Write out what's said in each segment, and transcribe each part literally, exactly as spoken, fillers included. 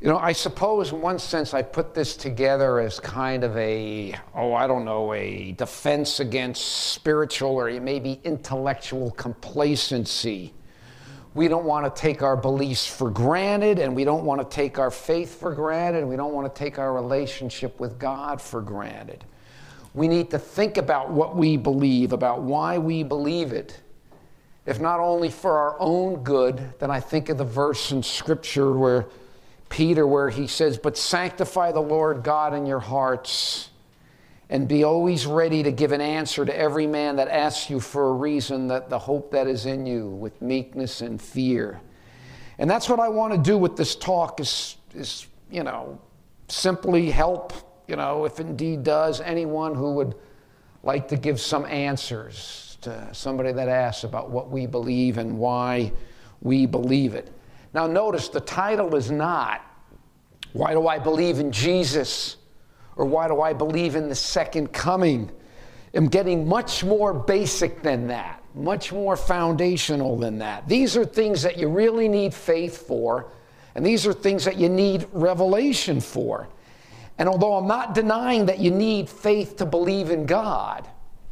You know, I suppose in one sense I put this together as kind of a, oh, I don't know, a defense against spiritual or maybe intellectual complacency. We don't want to take our beliefs for granted, and we don't want to take our faith for granted, and we don't want to take our relationship with God for granted. We need to think about what we believe, about why we believe it. If not only for our own good, then I think of the verse in Scripture where Peter, where he says, but sanctify the Lord God in your hearts, and be always ready to give an answer to every man that asks you for a reason, that the hope that is in you with meekness and fear. And that's what I want to do with this talk is, is, you know, simply help, you know, if indeed does, anyone who would like to give some answers to somebody that asks about what we believe and why we believe it. Now notice the title is not, why do I believe in Jesus? Or why do I believe in the second coming? I'm getting much more basic than that, much more foundational than that. These are things that you really need faith for, and these are things that you need revelation for. And although I'm not denying that you need faith to believe in God,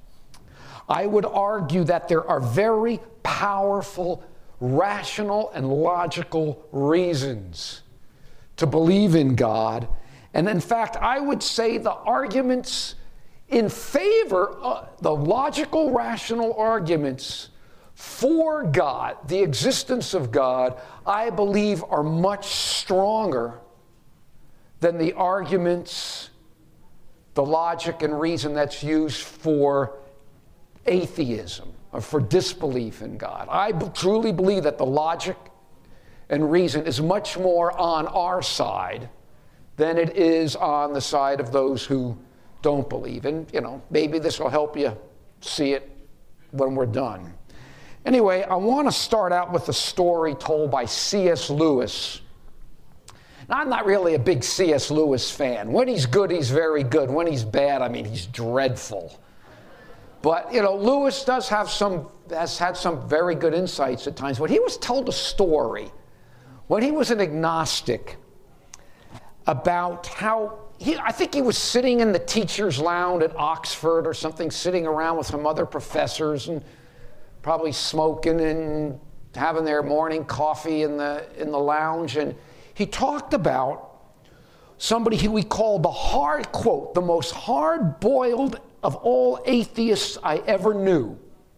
I would argue that there are very powerful, rational, and logical reasons to believe in God. And in fact, I would say the arguments in favor, uh, the logical, rational arguments for God, the existence of God, I believe are much stronger than the arguments, the logic and reason that's used for atheism or for disbelief in God. I b- truly believe that the logic and reason is much more on our side than it is on the side of those who don't believe. And, you know, maybe this will help you see it when we're done. Anyway, I want to start out with a story told by C S Lewis. Now, I'm not really a big C S Lewis fan. When he's good, he's very good. When he's bad, I mean, he's dreadful. But, you know, Lewis does have some, has had some very good insights at times. But he was told a story when he was an agnostic about how, he, I think he was sitting in the teacher's lounge at Oxford or something, sitting around with some other professors and probably smoking and having their morning coffee in the, in the lounge. And he talked about somebody who we called the hard, quote, the most hard-boiled of all atheists I ever knew.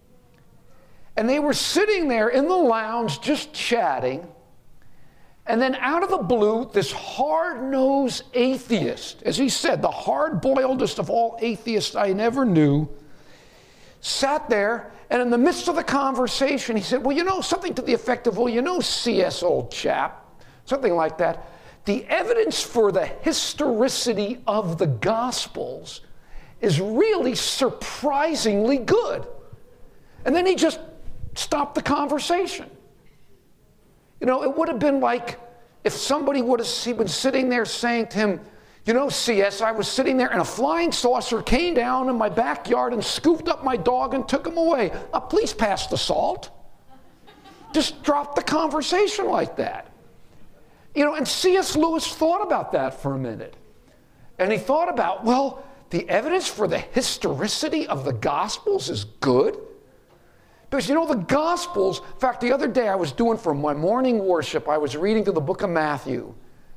And they were sitting there in the lounge just chatting, and then out of the blue, this hard-nosed atheist, as he said, the hard-boiledest of all atheists I never knew, sat there, and in the midst of the conversation, he said, well, you know, something to the effect of, well, you know, C S, old chap, something like that, the evidence for the historicity of the Gospels is really surprisingly good. And then he just stopped the conversation. You know, it would have been like if somebody would have been sitting there saying to him, you know, C S, I was sitting there and a flying saucer came down in my backyard and scooped up my dog and took him away. Uh, please pass the salt. Just drop the conversation like that. You know, and C S Lewis thought about that for a minute. And he thought about, well, the evidence for the historicity of the Gospels is good. Because, you know, the Gospels, in fact, the other day I was doing for my morning worship, I was reading through the book of Matthew.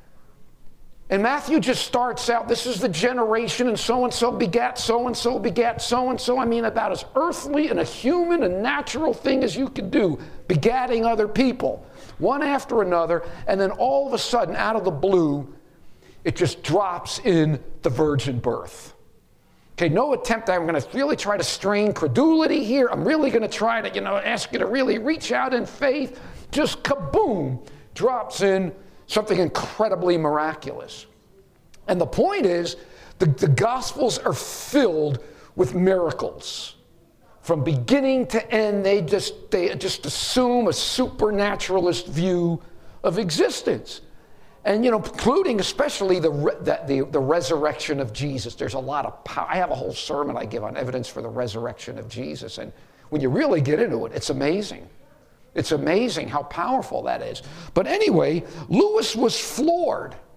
And Matthew just starts out, this is the generation, and so-and-so begat so-and-so begat so-and-so. I mean, about as earthly and a human and natural thing as you could do, begatting other people, one after another, and then all of a sudden, out of the blue, it just drops in the virgin birth. Okay, no attempt. I'm going to really try to strain credulity here. I'm really going to try to, you know, ask you to really reach out in faith. Just kaboom, drops in something incredibly miraculous. And the point is, the, the Gospels are filled with miracles. From beginning to end, they just, they just assume a supernaturalist view of existence. And, you know, including especially the, the, the, the resurrection of Jesus. There's a lot of power. I have a whole sermon I give on evidence for the resurrection of Jesus. And when you really get into it, it's amazing. It's amazing how powerful that is. But anyway, Lewis was floored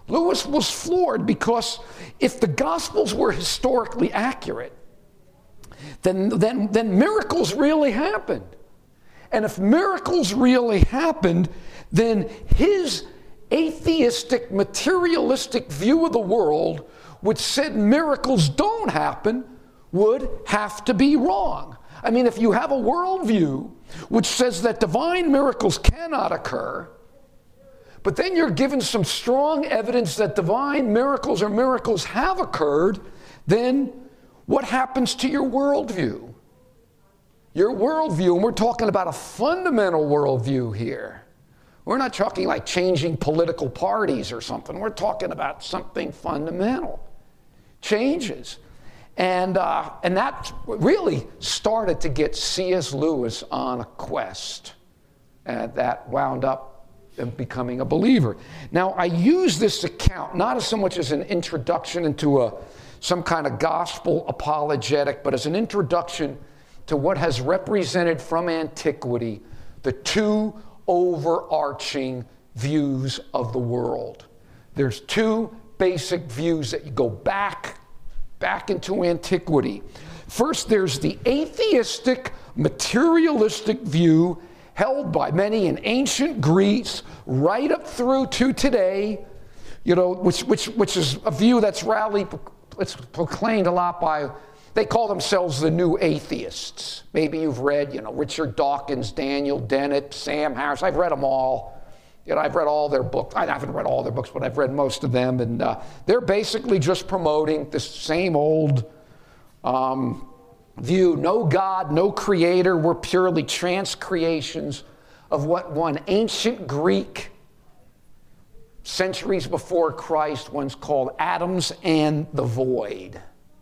Lewis was floored because if the Gospels were historically accurate, then, then, then miracles really happened. And if miracles really happened, then his atheistic, materialistic view of the world, which said miracles don't happen, would have to be wrong. I mean, if you have a worldview which says that divine miracles cannot occur, but then you're given some strong evidence that divine miracles or miracles have occurred, then what happens to your worldview? Your worldview, and we're talking about a fundamental worldview here. We're not talking like changing political parties or something. We're talking about something fundamental. Changes. And, uh, and that really started to get C S Lewis on a quest. And that wound up in becoming a believer. Now, I use this account not as so much as an introduction into a, some kind of gospel apologetic, but as an introduction to what has represented from antiquity the two overarching views of the world. There's two basic views that you go back, back into antiquity. First, there's the atheistic, materialistic view held by many in ancient Greece, right up through to today, you know, which which which is a view that's rallied, it's proclaimed a lot by. They call themselves the new atheists. Maybe you've read, you know, Richard Dawkins, Daniel Dennett, Sam Harris. I've read them all. You know, I've read all their books. I haven't read all their books, but I've read most of them. And uh, they're basically just promoting this same old um, view. No God, no creator. We're purely transcreations of what one ancient Greek, centuries before Christ, once called atoms and the void.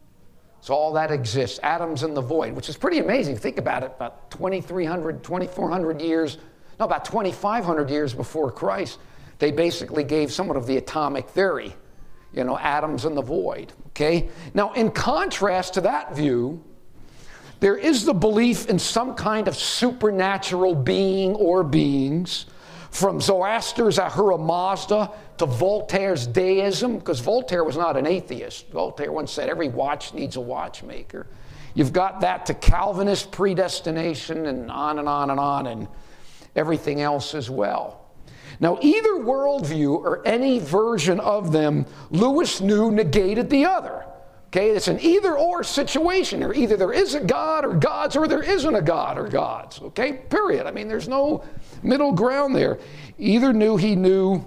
So all that exists, atoms and the void, which is pretty amazing. Think about it, about twenty-three hundred, twenty-four hundred years, no, about twenty-five hundred years before Christ, they basically gave somewhat of the atomic theory, you know, atoms and the void, okay? Now, in contrast to that view, there is the belief in some kind of supernatural being or beings, from Zoroaster's Ahura Mazda to Voltaire's deism, because Voltaire was not an atheist. Voltaire once said every watch needs a watchmaker. You've got that to Calvinist predestination and on and on and on and everything else as well. Now, either worldview or any version of them, Lewis knew negated the other. Okay, it's an either-or situation. Or either there is a God or gods, or there isn't a God or gods. Okay, period. I mean, there's no middle ground there. Either knew he knew,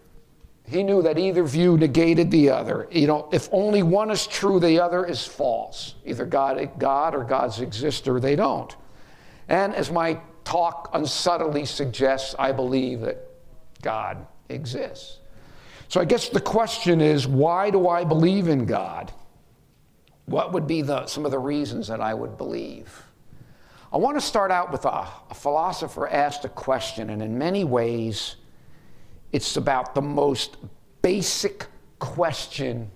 he knew that either view negated the other. You know, if only one is true, the other is false. Either God, God or gods exist or they don't. And as my talk unsubtly suggests, I believe that God exists. So I guess the question is, why do I believe in God? What would be the, some of the reasons that I would believe? I want to start out with a, a philosopher asked a question, and in many ways, it's about the most basic question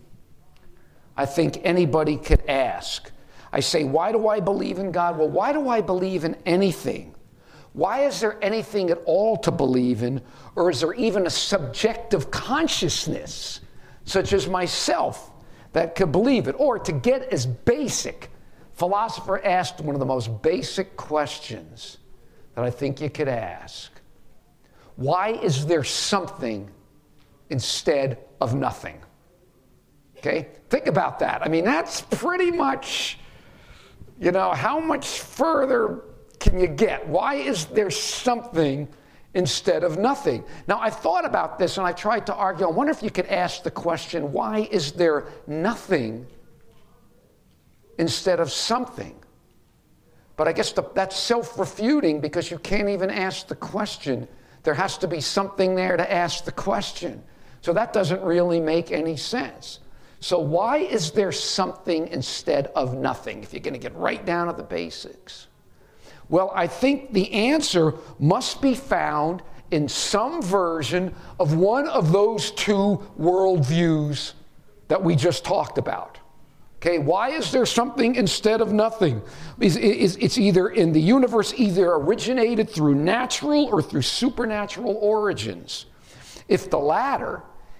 I think anybody could ask. I say, why do I believe in God? Well, why do I believe in anything? Why is there anything at all to believe in? Or is there even a subjective consciousness, such as myself, that could believe it? Or to get as basic, philosopher asked one of the most basic questions that I think you could ask. Why is there something instead of nothing? Okay, think about that. I mean, that's pretty much, you know, how much further can you get? Why is there something instead of nothing? Now, I thought about this and I tried to argue. I wonder if you could ask the question, why is there nothing instead of something? But I guess the, that's self-refuting, because you can't even ask the question. There has to be something there to ask the question. So that doesn't really make any sense. So why is there something instead of nothing, if you're going to get right down to the basics? Well, I think the answer must be found in some version of one of those two worldviews that we just talked about. Okay, why is there something instead of nothing? It's either in the universe, either originated through natural or through supernatural origins. If the latter,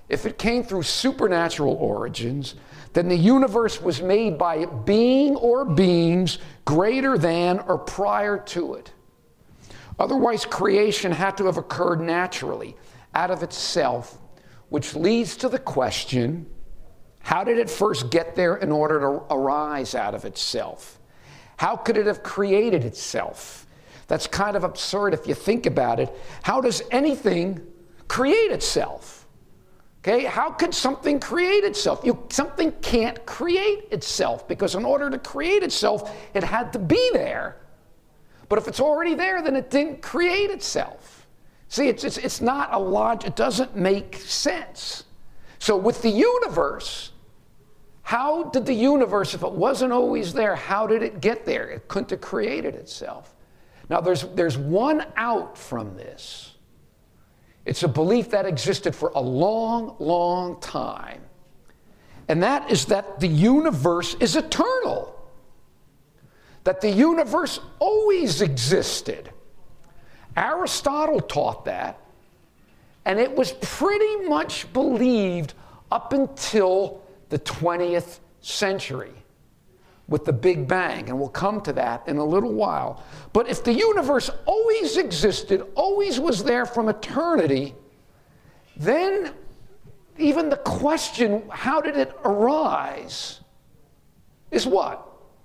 if it came through supernatural origins, then the universe was made by being or beings greater than or prior to it. Otherwise, creation had to have occurred naturally, out of itself, which leads to the question, how did it first get there in order to arise out of itself? How could it have created itself? That's kind of absurd if you think about it. How does anything create itself? Okay, how could something create itself? You, something can't create itself, because in order to create itself, it had to be there. But if it's already there, then it didn't create itself. See, it's, it's, it's not a logic, it doesn't make sense. So with the universe, how did the universe, if it wasn't always there, how did it get there? It couldn't have created itself. Now, there's, there's one out from this. It's a belief that existed for a long, long time. And that is that the universe is eternal. That the universe always existed. Aristotle taught that, and it was pretty much believed up until the twentieth century with the Big Bang, and we'll come to that in a little while. But if the universe always existed, always was there from eternity, then even the question, how did it arise, is what?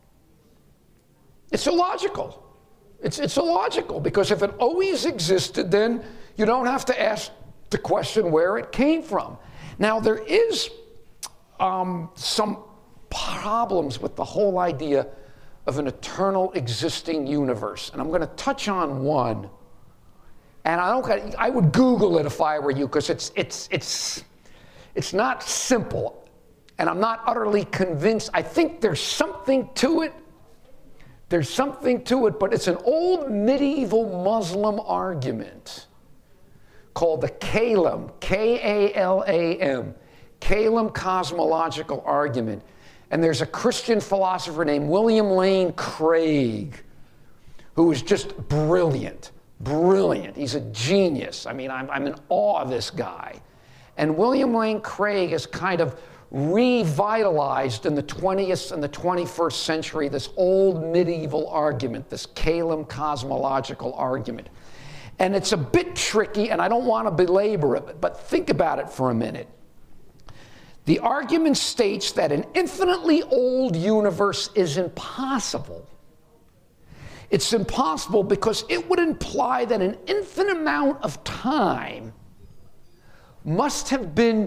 It's illogical. It's, it's illogical, because if it always existed, then you don't have to ask the question where it came from. Now, there is um, some problems with the whole idea of an eternal existing universe, and I'm going to touch on one. And I don't. I would Google it if I were you, because it's it's it's it's not simple, and I'm not utterly convinced. I think there's something to it. There's something to it, but it's an old medieval Muslim argument called the Kalam, K A L A M, Kalam cosmological argument. And there's a Christian philosopher named William Lane Craig, who is just brilliant, brilliant. He's a genius. I mean, I'm, I'm in awe of this guy. And William Lane Craig has kind of revitalized in the twentieth and the twenty-first century this old medieval argument, this Kalam cosmological argument. And it's a bit tricky, and I don't want to belabor it, but think about it for a minute. The argument states that an infinitely old universe is impossible. It's impossible because it would imply that an infinite amount of time must have been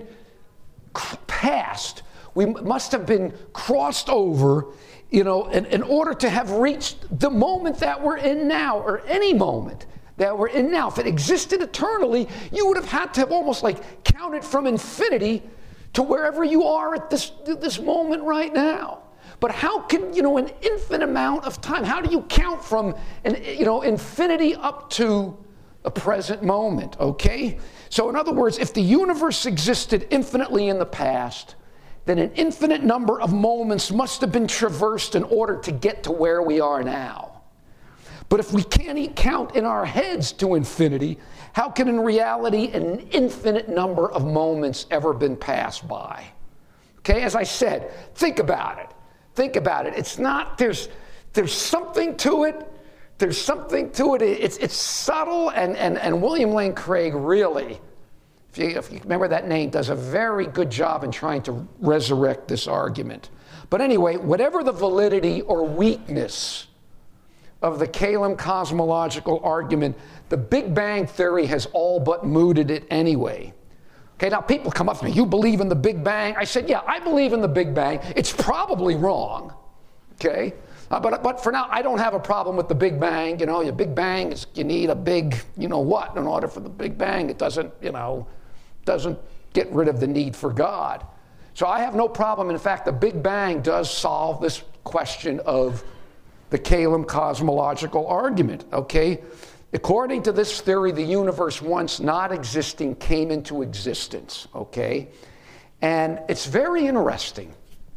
passed. We must have been crossed over, you know, in, in order to have reached the moment that we're in now, or any moment that we're in now. If it existed eternally, you would have had to have almost like counted from infinity to wherever you are at this, this moment right now. But how can, you know, an infinite amount of time, how do you count from, an, you know, infinity up to a present moment, okay? So in other words, if the universe existed infinitely in the past, then an infinite number of moments must have been traversed in order to get to where we are now. But if we can't count in our heads to infinity, how can in reality an infinite number of moments ever been passed by? Okay, as I said, think about it. Think about it. It's not, there's, there's something to it. There's something to it. It's, it's subtle, and, and, and William Lane Craig really, if you, if you remember that name, does a very good job in trying to resurrect this argument. But anyway, whatever the validity or weakness of the Kalam cosmological argument, the Big Bang theory has all but mooted it anyway. Okay, now people come up to me, you believe in the Big Bang? I said, yeah, I believe in the Big Bang. It's probably wrong, okay? Uh, but, but for now, I don't have a problem with the Big Bang. You know, your Big Bang is, you need a big, you know what, in order for the Big Bang. It doesn't, you know, doesn't get rid of the need for God. So I have no problem. In fact, the Big Bang does solve this question of the Kalam cosmological argument, okay? According to this theory, the universe once not existing came into existence, okay? And it's very interesting.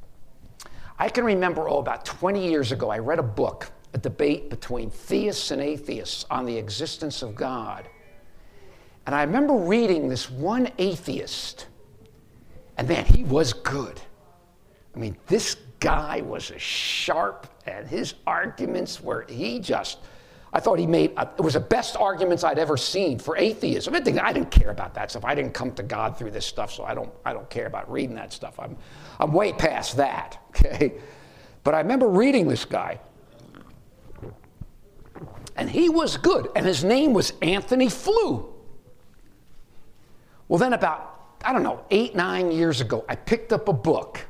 I can remember, oh, about twenty years ago, I read a book, a debate between theists and atheists on the existence of God. And I remember reading this one atheist And man, he was good. I mean, this guy was a sharp, and his arguments were, he just, I thought he made, a, it was the best arguments I'd ever seen for atheism. I didn't, I didn't care about that stuff. I didn't come to God through this stuff, so I don't, I don't care about reading that stuff. I'm, I'm way past that, okay? But I remember reading this guy, and he was good, and his name was Anthony Flew. Well, then about, I don't know, eight, nine years ago, I picked up a book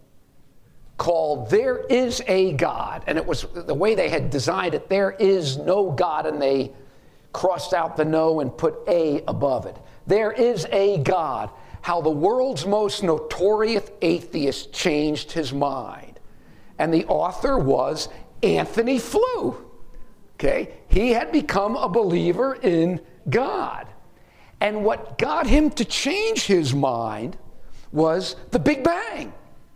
called There Is a God, and it was the way they had designed it, there is no God, and they crossed out the no and put a above it. There is a God, how the world's most notorious atheist changed his mind. And the author was Anthony Flew. Okay? He had become a believer in God. And what got him to change his mind was the Big Bang.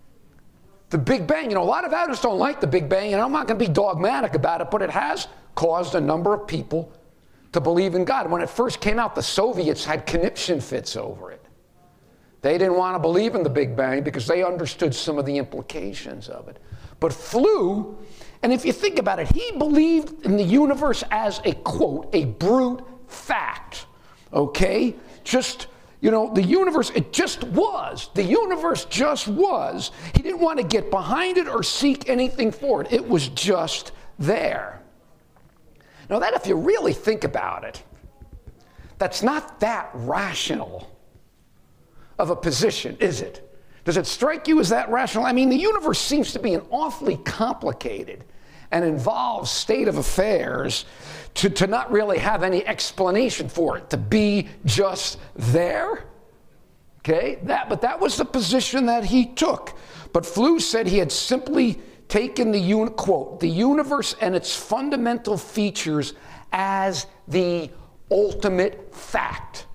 The Big Bang, you know, a lot of atheists don't like the Big Bang, and I'm not going to be dogmatic about it, but it has caused a number of people to believe in God. When it first came out, the Soviets had conniption fits over it. They didn't want to believe in the Big Bang because they understood some of the implications of it. But Flew, and if you think about it, he believed in the universe as a, quote, a brute fact, okay? Just... You know, the universe, it just was. The universe just was. He didn't want to get behind it or seek anything for it. It was just there. Now, that, if you really think about it, that's not that rational of a position, is it? Does it strike you as that rational? I mean, the universe seems to be an awfully complicated and involved state of affairs to, to not really have any explanation for it, to be just there. Okay, that, but that was the position that he took. But Flew said he had simply taken the, un, quote, the universe and its fundamental features as the ultimate fact.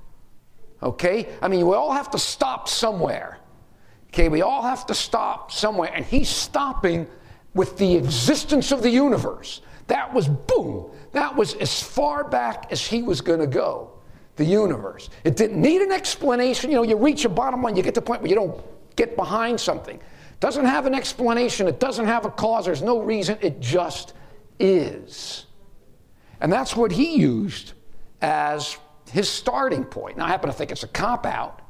Okay, I mean, we all have to stop somewhere. Okay, we all have to stop somewhere, and he's stopping with the existence of the universe. That was, boom, that was as far back as he was going to go, the universe. It didn't need an explanation. You know, you reach a bottom line, you get to the point where you don't get behind something. It doesn't have an explanation. It doesn't have a cause. There's no reason. It just is. And that's what he used as his starting point. Now, I happen to think it's a cop-out,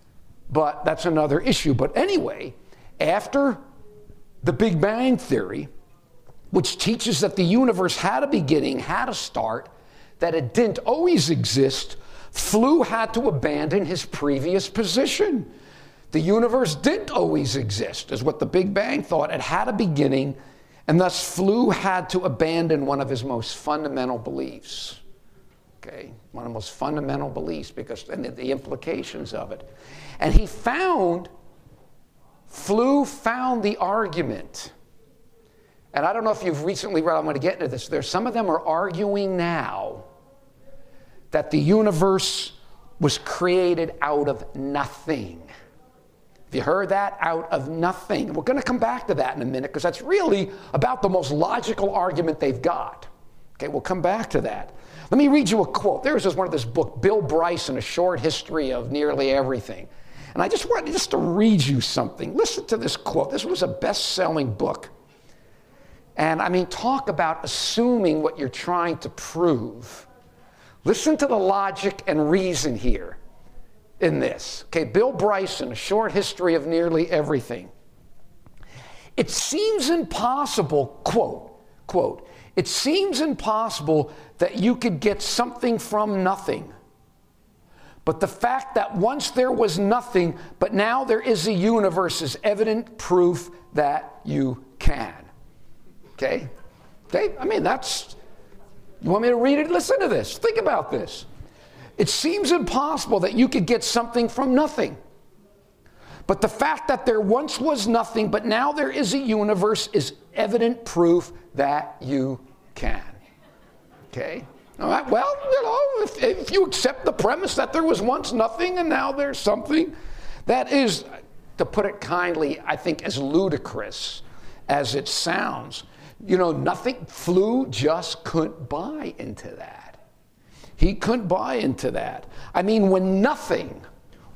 but that's another issue. But anyway, after the Big Bang Theory, which teaches that the universe had a beginning, had a start, that it didn't always exist, Flew had to abandon his previous position. The universe didn't always exist, is what the Big Bang thought. It had a beginning, and thus Flew had to abandon one of his most fundamental beliefs. Okay, one of the most fundamental beliefs, because and the, the implications of it. And he found, Flew found the argument. And I don't know if you've recently read, I'm going to get into this. There's some of them are arguing now that the universe was created out of nothing. Have you heard that? Out of nothing. We're going to come back to that in a minute because that's really about the most logical argument they've got. Okay, we'll come back to that. Let me read you a quote. There's just one of this book, Bill Bryson, A Short History of Nearly Everything. And I just wanted just to read you something. Listen to this quote. This was a best-selling book. And I mean, talk about assuming what you're trying to prove. Listen to the logic and reason here in this. Okay, Bill Bryson, A Short History of Nearly Everything. It seems impossible, quote, quote, it seems impossible that you could get something from nothing. But the fact that once there was nothing, but now there is a universe is evident proof that you can. Okay? Okay? I mean, that's, you want me to read it? Listen to this. Think about this. It seems impossible that you could get something from nothing. But the fact that there once was nothing, but now there is a universe is evident proof that you can. Okay? All right, well, you know, if, if you accept the premise that there was once nothing and now there's something, that is, to put it kindly, I think as ludicrous as it sounds. You know, nothing, Flew just couldn't buy into that. He couldn't buy into that. I mean, when nothing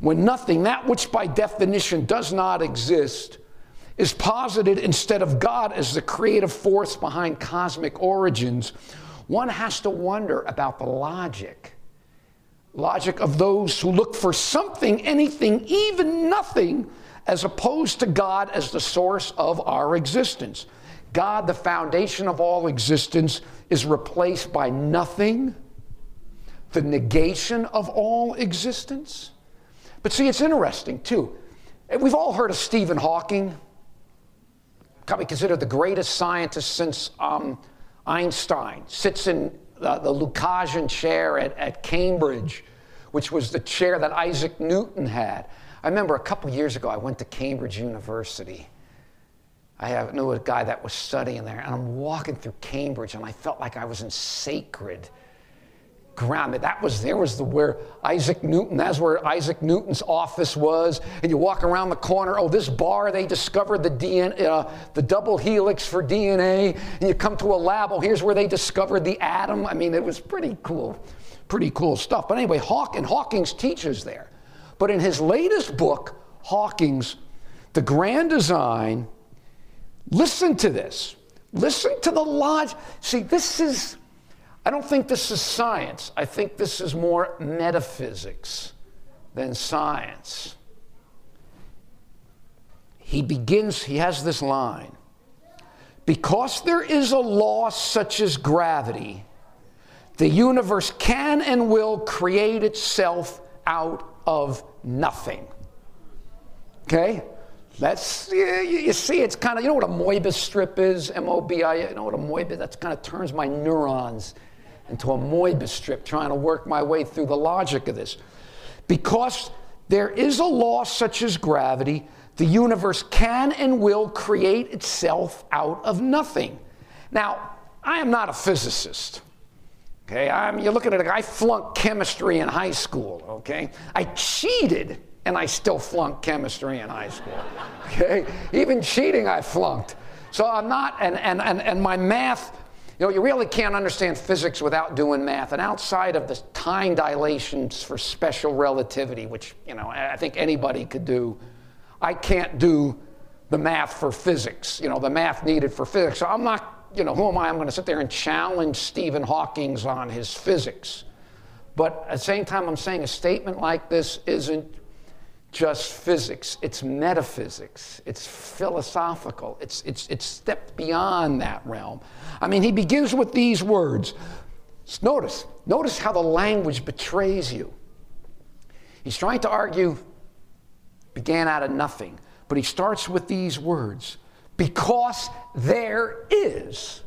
when nothing, that which by definition does not exist, is posited instead of God as the creative force behind cosmic origins, one has to wonder about the logic. Logic of those who look for something, anything, even nothing, as opposed to God as the source of our existence. God, the foundation of all existence, is replaced by nothing, the negation of all existence. But see, it's interesting, too. We've all heard of Stephen Hawking, probably considered the greatest scientist since um, Einstein, sits in the, the Lukasian chair at, at Cambridge, which was the chair that Isaac Newton had. I remember a couple years ago, I went to Cambridge University. I have, knew a guy that was studying there, and I'm walking through Cambridge, and I felt like I was in sacred ground. That was, there was the, where Isaac Newton, that's where Isaac Newton's office was, and you walk around the corner, oh, this bar, they discovered the D N A, uh, the double helix for D N A, and you come to a lab, oh, here's where they discovered the atom. I mean, it was pretty cool, pretty cool stuff. But anyway, Hawking, Hawking's teaches there. But in his latest book, Hawking's The Grand Design, listen to this. Listen to the logic. See, this is, I don't think this is science. I think this is more metaphysics than science. He begins, he has this line. Because there is a law such as gravity, the universe can and will create itself out of nothing. Okay? That's, you, you see, it's kind of, you know what a Moebius strip is? M O B I, you know what a Moebius, that kind of turns my neurons into a Moebius strip, trying to work my way through the logic of this. Because there is a law such as gravity, the universe can and will create itself out of nothing. Now, I am not a physicist. Okay, I'm, you're looking at a guy, I flunked chemistry in high school, okay? I cheated, and I still flunked chemistry in high school, okay? Even cheating, I flunked. So I'm not, and, and, and, and my math, you know, you really can't understand physics without doing math. And outside of the time dilations for special relativity, which, you know, I think anybody could do, I can't do the math for physics, you know, the math needed for physics. So I'm not, you know, who am I? I'm going to sit there and challenge Stephen Hawking on his physics. But at the same time, I'm saying a statement like this isn't just physics. It's metaphysics. It's philosophical. It's, it's, it's stepped beyond that realm. I mean, he begins with these words. Notice, notice how the language betrays you. He's trying to argue, began out of nothing. But he starts with these words. Because there is.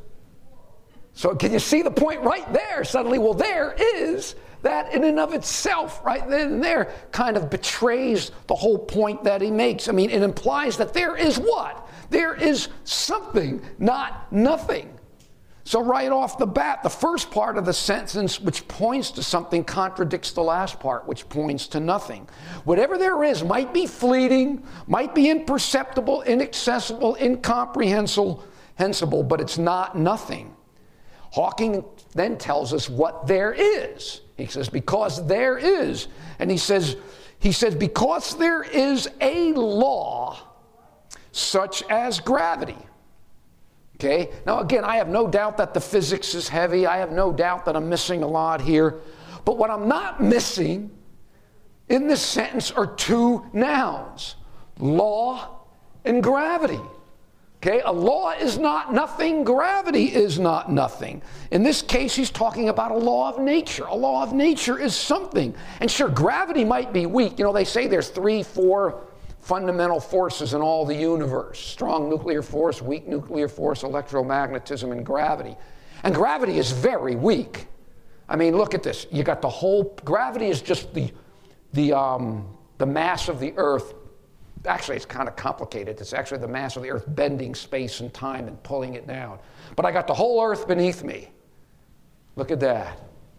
So can you see the point right there? Suddenly, well, there is. That in and of itself, right then and there, kind of betrays the whole point that he makes. I mean, it implies that there is what? There is something, not nothing. So right off the bat, the first part of the sentence, which points to something, contradicts the last part, which points to nothing. Whatever there is might be fleeting, might be imperceptible, inaccessible, incomprehensible, but it's not nothing. Hawking then tells us what there is. He says, because there is. And he says, he says, because there is a law such as gravity. Okay? Now, again, I have no doubt that the physics is heavy. I have no doubt that I'm missing a lot here. But what I'm not missing in this sentence are two nouns, law and gravity. Okay? A law is not nothing. Gravity is not nothing. In this case, he's talking about a law of nature. A law of nature is something. And sure, gravity might be weak. You know, they say there's three, four fundamental forces in all the universe. Strong nuclear force, weak nuclear force, electromagnetism, and gravity. And gravity is very weak. I mean, look at this. You got the whole, gravity is just the, the, um, the mass of the Earth. Actually, it's kind of complicated. It's actually the mass of the Earth bending space and time and pulling it down. But I got the whole Earth beneath me. Look at that.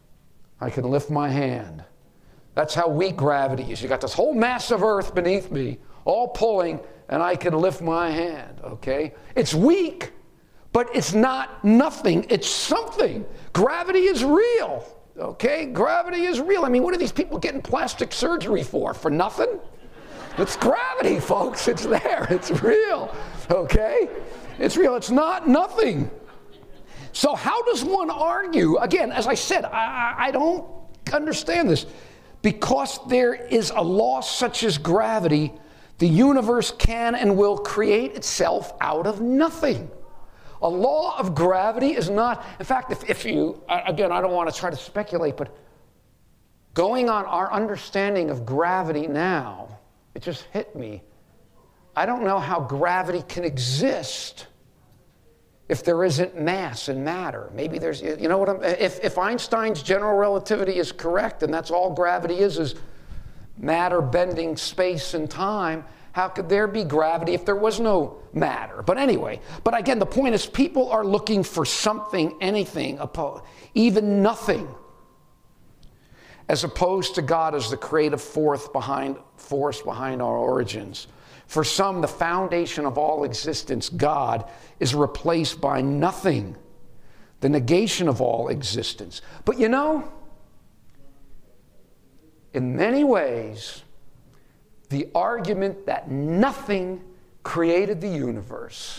I can lift my hand. That's how weak gravity is. You got this whole mass of Earth beneath me, all pulling, and I can lift my hand, okay? It's weak, but it's not nothing. It's something. Gravity is real. Okay, gravity is real. I mean, what are these people getting plastic surgery for? For nothing? It's gravity, folks. It's there. It's real. Okay? It's real. It's not nothing. So how does one argue? Again, as I said, I, I don't understand this. Because there is a law such as gravity, the universe can and will create itself out of nothing. A law of gravity is not, in fact, if, if you, again, I don't want to try to speculate, but going on our understanding of gravity now, it just hit me. I don't know how gravity can exist if there isn't mass and matter. Maybe there's, you know what I'm, if, if Einstein's general relativity is correct, and that's all gravity is, is matter bending space and time, how could there be gravity if there was no matter? But anyway, but again, the point is people are looking for something, anything, even nothing, as opposed to God as the creative force behind, force behind our origins. For some, the foundation of all existence, God, is replaced by nothing, the negation of all existence. But you know, in many ways, the argument that nothing created the universe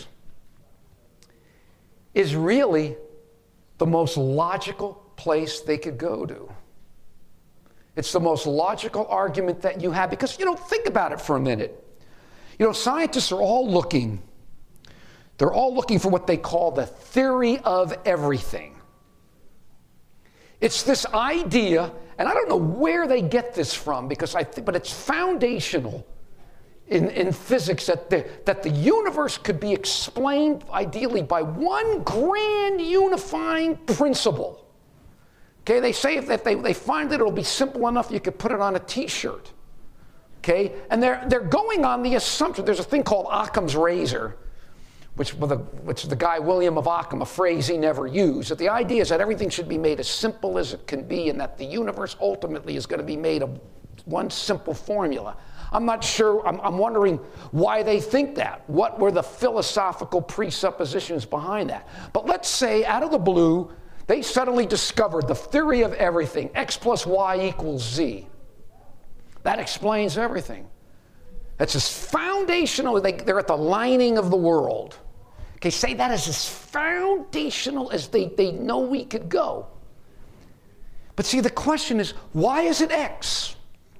is really the most logical place they could go to. It's the most logical argument that you have, because, you know, think about it for a minute. You know, scientists are all looking, they're all looking for what they call the theory of everything. It's this idea, and I don't know where they get this from, because I think, but it's foundational in, in physics, that the, that the universe could be explained ideally by one grand unifying principle. Okay, they say if they, they find that it'll be simple enough, you could put it on a t-shirt. Okay, and they're, they're going on the assumption, there's a thing called Occam's razor, which, with a, which the guy William of Ockham, a phrase he never used, that the idea is that everything should be made as simple as it can be, and that the universe ultimately is going to be made of one simple formula. I'm not sure, I'm, I'm wondering why they think that. What were the philosophical presuppositions behind that? But let's say, out of the blue, they suddenly discovered the theory of everything, x plus y equals z. That explains everything. That's as foundational, they, they're at the lining of the world. Okay, say that is as foundational as they, they know we could go. But see, the question is, why is it X?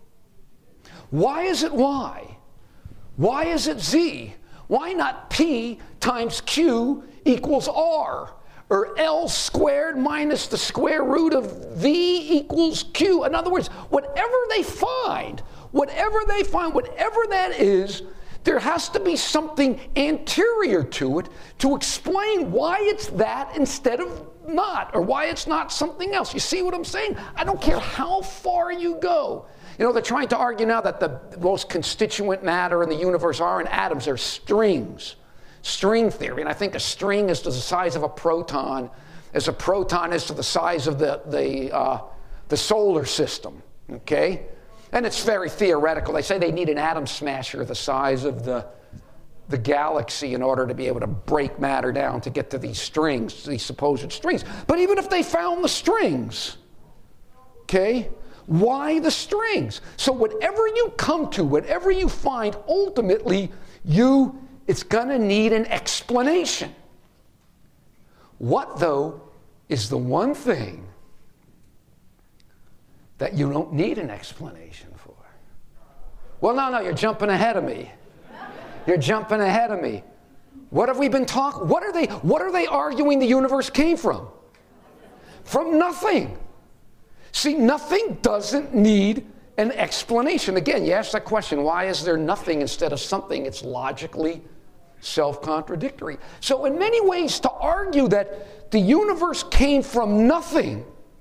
Why is it Y? Why is it Z? Why not P times Q equals R? Or L squared minus the square root of V equals Q? In other words, whatever they find, whatever they find, whatever that is, there has to be something anterior to it to explain why it's that instead of not, or why it's not something else. You see what I'm saying? I don't care how far you go. You know, they're trying to argue now that the most constituent matter in the universe aren't atoms, they're strings. String theory, and I think a string is to the size of a proton, as a proton is to the size of the, the, uh, the solar system, okay? And it's very theoretical. They say they need an atom smasher the size of the, the galaxy in order to be able to break matter down to get to these strings, these supposed strings. But even if they found the strings, okay, why the strings? So whatever you come to, whatever you find, ultimately, you, it's going to need an explanation. What, though, is the one thing that you don't need an explanation for? Well, no, no, you're jumping ahead of me. You're jumping ahead of me. What have we been talking? What are they? What are they arguing the universe came from? From nothing. See, nothing doesn't need an explanation. Again, you ask that question: why is there nothing instead of something? It's logically self-contradictory. So, in many ways, to argue that the universe came from nothing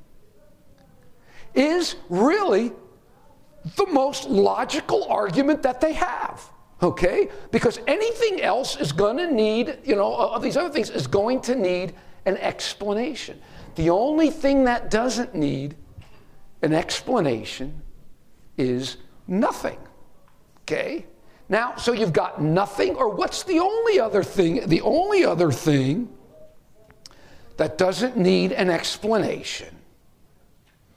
is really the most logical argument that they have, okay? Because anything else is going to need, you know, of these other things is going to need an explanation. The only thing that doesn't need an explanation is nothing, okay? Now, so you've got nothing, or what's the only other thing? The only other thing that doesn't need an explanation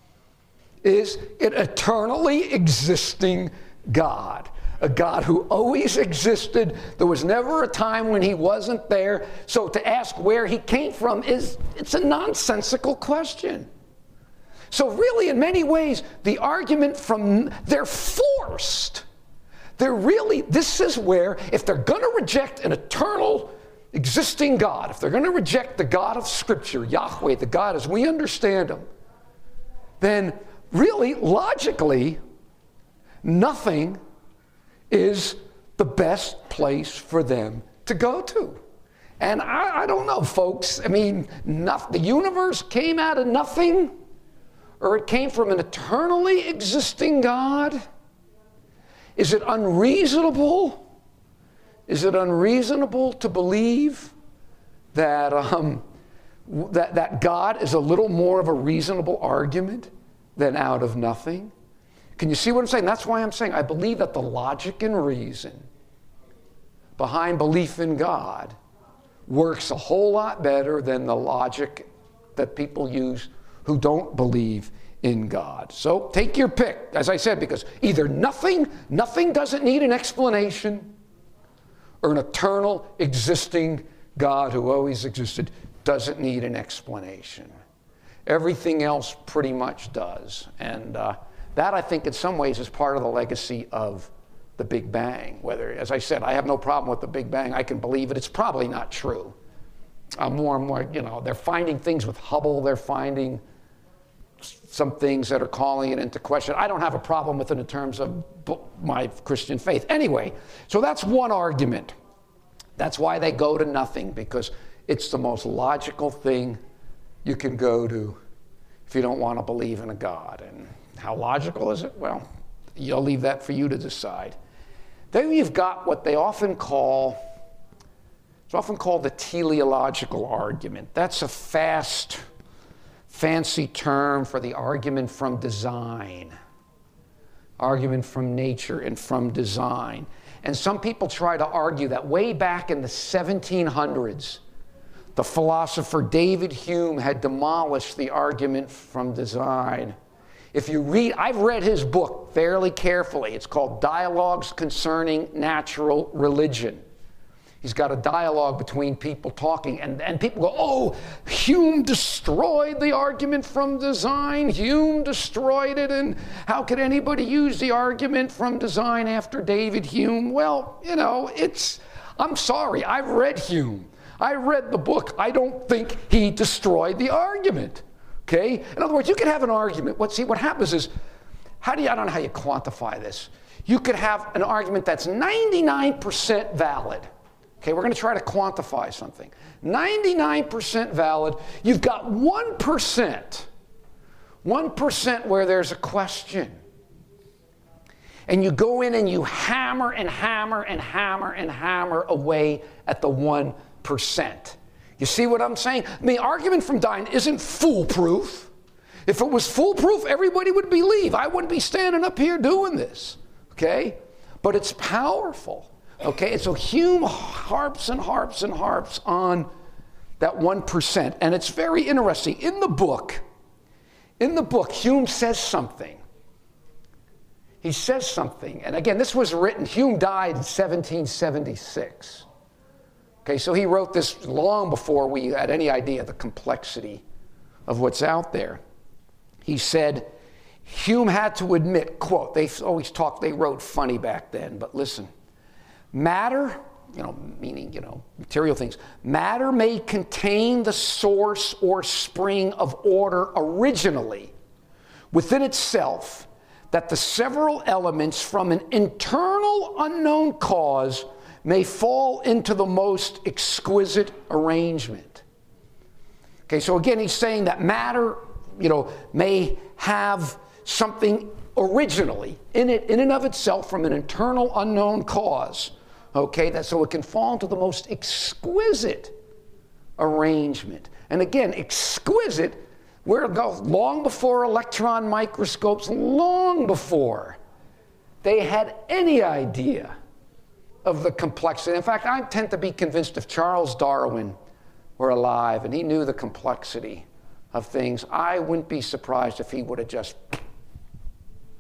is an eternally existing God. A God who always existed. There was never a time when he wasn't there. So to ask where he came from is, it's a nonsensical question. So really, in many ways, the argument from, they're forced. They're really, this is where, if they're going to reject an eternal existing God, if they're going to reject the God of Scripture, Yahweh, the God as we understand him, then really, logically, nothing is the best place for them to go to. And I, I don't know, folks. I mean, not, the universe came out of nothing, or it came from an eternally existing God. Is it unreasonable? Is it unreasonable to believe that, um, that, that God is a little more of a reasonable argument than out of nothing? Can you see what I'm saying? That's why I'm saying I believe that the logic and reason behind belief in God works a whole lot better than the logic that people use who don't believe in God. So take your pick, as I said, because either nothing, nothing doesn't need an explanation, or an eternal existing God who always existed doesn't need an explanation. Everything else pretty much does. And uh, that, I think, in some ways is part of the legacy of the Big Bang. Whether, as I said, I have no problem with the Big Bang. I can believe it. It's probably not true. Uh, more and more, you know, they're finding things with Hubble. They're finding some things that are calling it into question. I don't have a problem with it in terms of my Christian faith. Anyway, so that's one argument. That's why they go to nothing, because it's the most logical thing you can go to if you don't want to believe in a God. And how logical is it? Well, you'll leave that for you to decide. Then you've got what they often call, it's often called the teleological argument. That's a fast, fancy term for the argument from design. Argument from nature and from design. And some people try to argue that way back in the seventeen hundreds, the philosopher David Hume had demolished the argument from design. If you read, I've read his book fairly carefully. It's called Dialogues Concerning Natural Religion. He's got a dialogue between people talking, and, and people go, oh, Hume destroyed the argument from design. Hume destroyed it, and how could anybody use the argument from design after David Hume? Well, you know, it's, I'm sorry, I've read Hume. I read the book. I don't think he destroyed the argument. Okay? In other words, you can have an argument. What, see, what happens is, how do you, I don't know how you quantify this. You could have an argument that's ninety-nine percent valid. Okay, we're going to try to quantify something. ninety-nine percent valid. You've got one percent. one percent where there's a question. And you go in and you hammer and hammer and hammer and hammer away at the one percent. You see what I'm saying? I mean, argument from design isn't foolproof. If it was foolproof, everybody would believe. I wouldn't be standing up here doing this. Okay? But it's powerful. Okay? And so Hume harps and harps and harps on that one percent. And it's very interesting. In the book, in the book, Hume says something. He says something. And again, this was written, Hume died in seventeen seventy-six. Okay, so he wrote this long before we had any idea of the complexity of what's out there. He said, Hume had to admit, quote, they always talked, they wrote funny back then, but listen, matter, you know, meaning, you know, material things, matter may contain the source or spring of order originally within itself, that the several elements from an internal unknown cause may fall into the most exquisite arrangement. Okay, so again, he's saying that matter, you know, may have something originally in it, in and of itself, from an internal unknown cause. Okay, that so it can fall into the most exquisite arrangement. And again, exquisite, where it goes long before electron microscopes, long before they had any idea of the complexity. In fact, I tend to be convinced if Charles Darwin were alive and he knew the complexity of things, I wouldn't be surprised if he would have just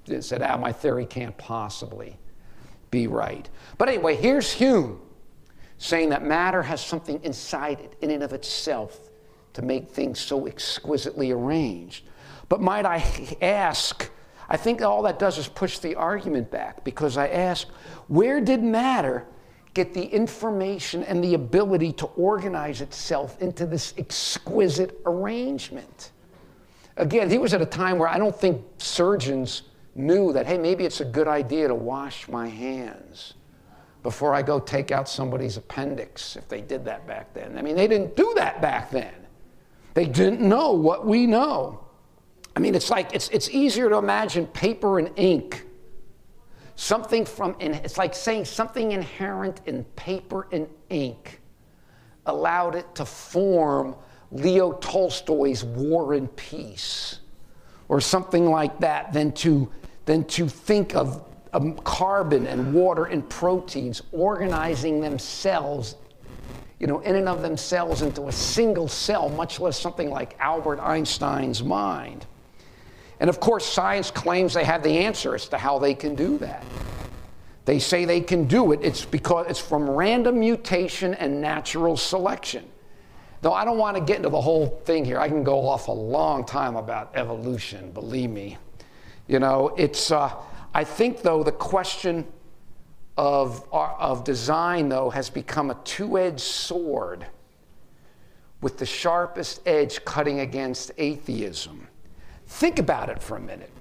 said, ah, my theory can't possibly be right. But anyway, here's Hume saying that matter has something inside it, in and of itself, to make things so exquisitely arranged. But might I ask, I think all that does is push the argument back, because I ask, where did matter get the information and the ability to organize itself into this exquisite arrangement? Again, he was at a time where I don't think surgeons knew that, hey, maybe it's a good idea to wash my hands before I go take out somebody's appendix, if they did that back then. I mean, they didn't do that back then. They didn't know what we know. I mean, it's like, it's, it's easier to imagine paper and ink. Something from, it's like saying something inherent in paper and ink allowed it to form Leo Tolstoy's War and Peace, or something like that, than to, than to think of um, carbon and water and proteins organizing themselves, you know, in and of themselves into a single cell, much less something like Albert Einstein's mind. And of course, science claims they have the answer as to how they can do that. They say they can do it. It's because it's from random mutation and natural selection. Though I don't want to get into the whole thing here. I can go off a long time about evolution, believe me. You know, it's, uh, I think, though, the question of, uh, of design, though, has become a two-edged sword with the sharpest edge cutting against atheism. Think about it for a minute.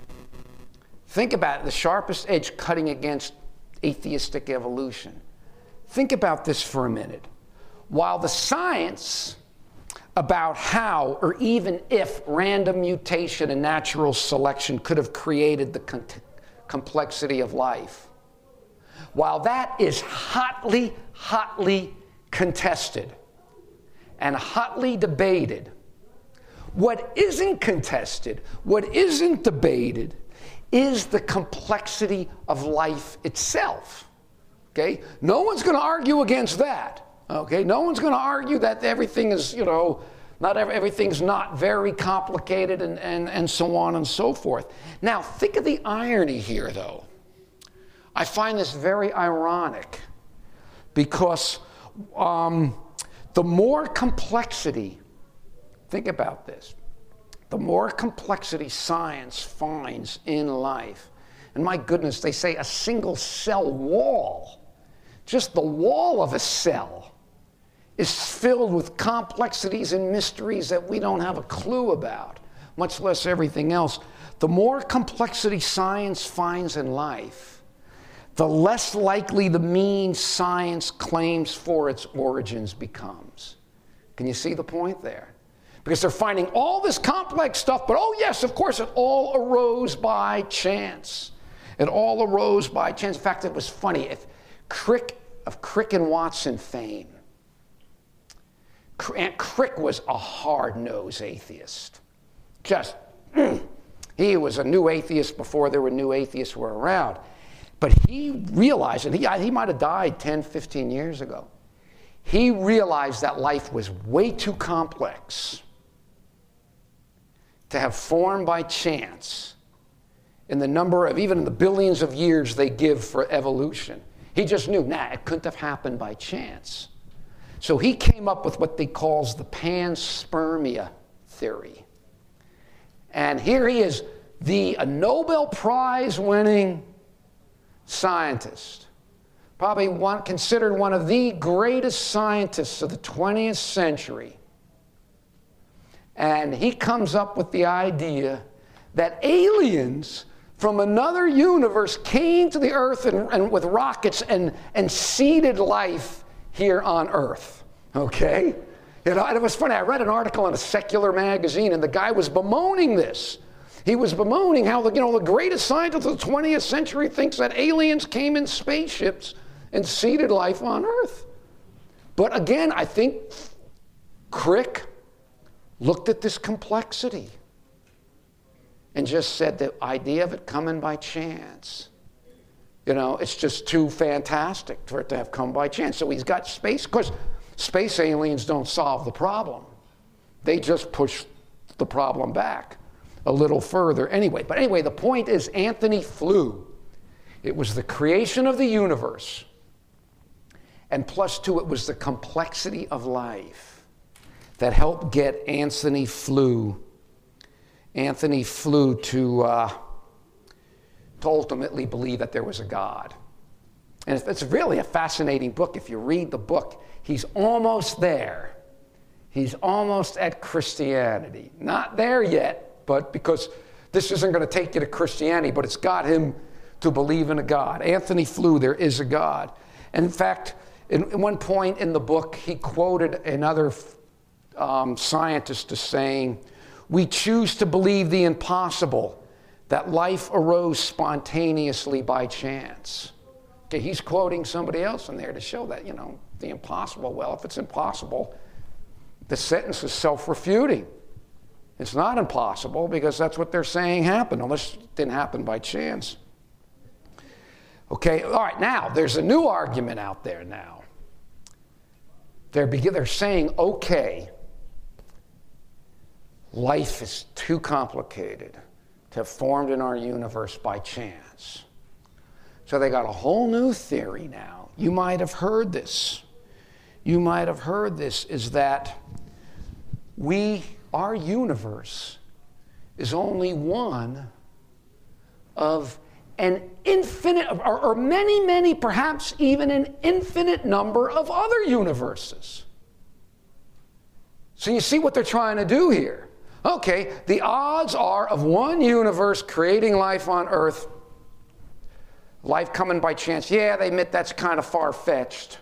Think about it, the sharpest edge cutting against atheistic evolution. Think about this for a minute. While the science about how or even if random mutation and natural selection could have created the con- complexity of life, while that is hotly, hotly contested and hotly debated, what isn't contested, what isn't debated, is the complexity of life itself. Okay? No one's going to argue against that. Okay? No one's going to argue that everything is, you know, not every, everything's not very complicated and, and, and so on and so forth. Now, think of the irony here, though. I find this very ironic because um, the more complexity, think about this, the more complexity science finds in life, and my goodness, they say a single cell wall, just the wall of a cell, is filled with complexities and mysteries that we don't have a clue about, much less everything else. The more complexity science finds in life, the less likely the means science claims for its origins becomes. Can you see the point there? Because they're finding all this complex stuff, but oh yes, of course, it all arose by chance. It all arose by chance. In fact, it was funny. If Crick, of Crick and Watson fame, Aunt Crick was a hard-nosed atheist. Just, he was a new atheist before there were new atheists were around. But he realized, and he, he might have died ten, fifteen years ago, he realized that life was way too complex to have formed by chance in the number of, even in the billions of years they give for evolution. He just knew, nah, it couldn't have happened by chance. So he came up with what he calls the panspermia theory. And here he is, the a Nobel Prize winning scientist, probably one, considered one of the greatest scientists of the twentieth century. And he comes up with the idea that aliens from another universe came to the Earth and, and with rockets and, and seeded life here on Earth, okay? You know, and it was funny, I read an article in a secular magazine, and the guy was bemoaning this. He was bemoaning how, the, you know, the greatest scientist of the twentieth century thinks that aliens came in spaceships and seeded life on Earth. But again, I think Crick looked at this complexity and just said the idea of it coming by chance, you know, it's just too fantastic for it to have come by chance. So he's got space, because space aliens don't solve the problem. They just push the problem back. a little further anyway. But anyway, the point is Anthony flew. It was the creation of the universe. And plus two, it was the complexity of life that helped get Anthony Flew, Anthony Flew to, uh, to ultimately believe that there was a God. And it's, it's really a fascinating book. If you read the book, he's almost there. He's almost at Christianity. Not there yet, but because this isn't going to take you to Christianity, but it's got him to believe in a God. Anthony Flew, there is a God. And in fact, in, in one point in the book, he quoted another um, scientist as saying, "We choose to believe the impossible, that life arose spontaneously by chance." Okay, he's quoting somebody else in there to show that, you know, the impossible. Well, if it's impossible, the sentence is self-refuting. It's not impossible because that's what they're saying happened, unless it didn't happen by chance. Okay, all right, now, there's a new argument out there now. They're, begin, they're saying, okay, life is too complicated to have formed in our universe by chance. So they got a whole new theory now. You might have heard this. You might have heard this, is that we, our universe, is only one of an infinite, or, or many, many, perhaps even an infinite number of other universes. So you see what they're trying to do here. Okay, the odds are of one universe creating life on Earth, life coming by chance. Yeah, they admit that's kind of far-fetched.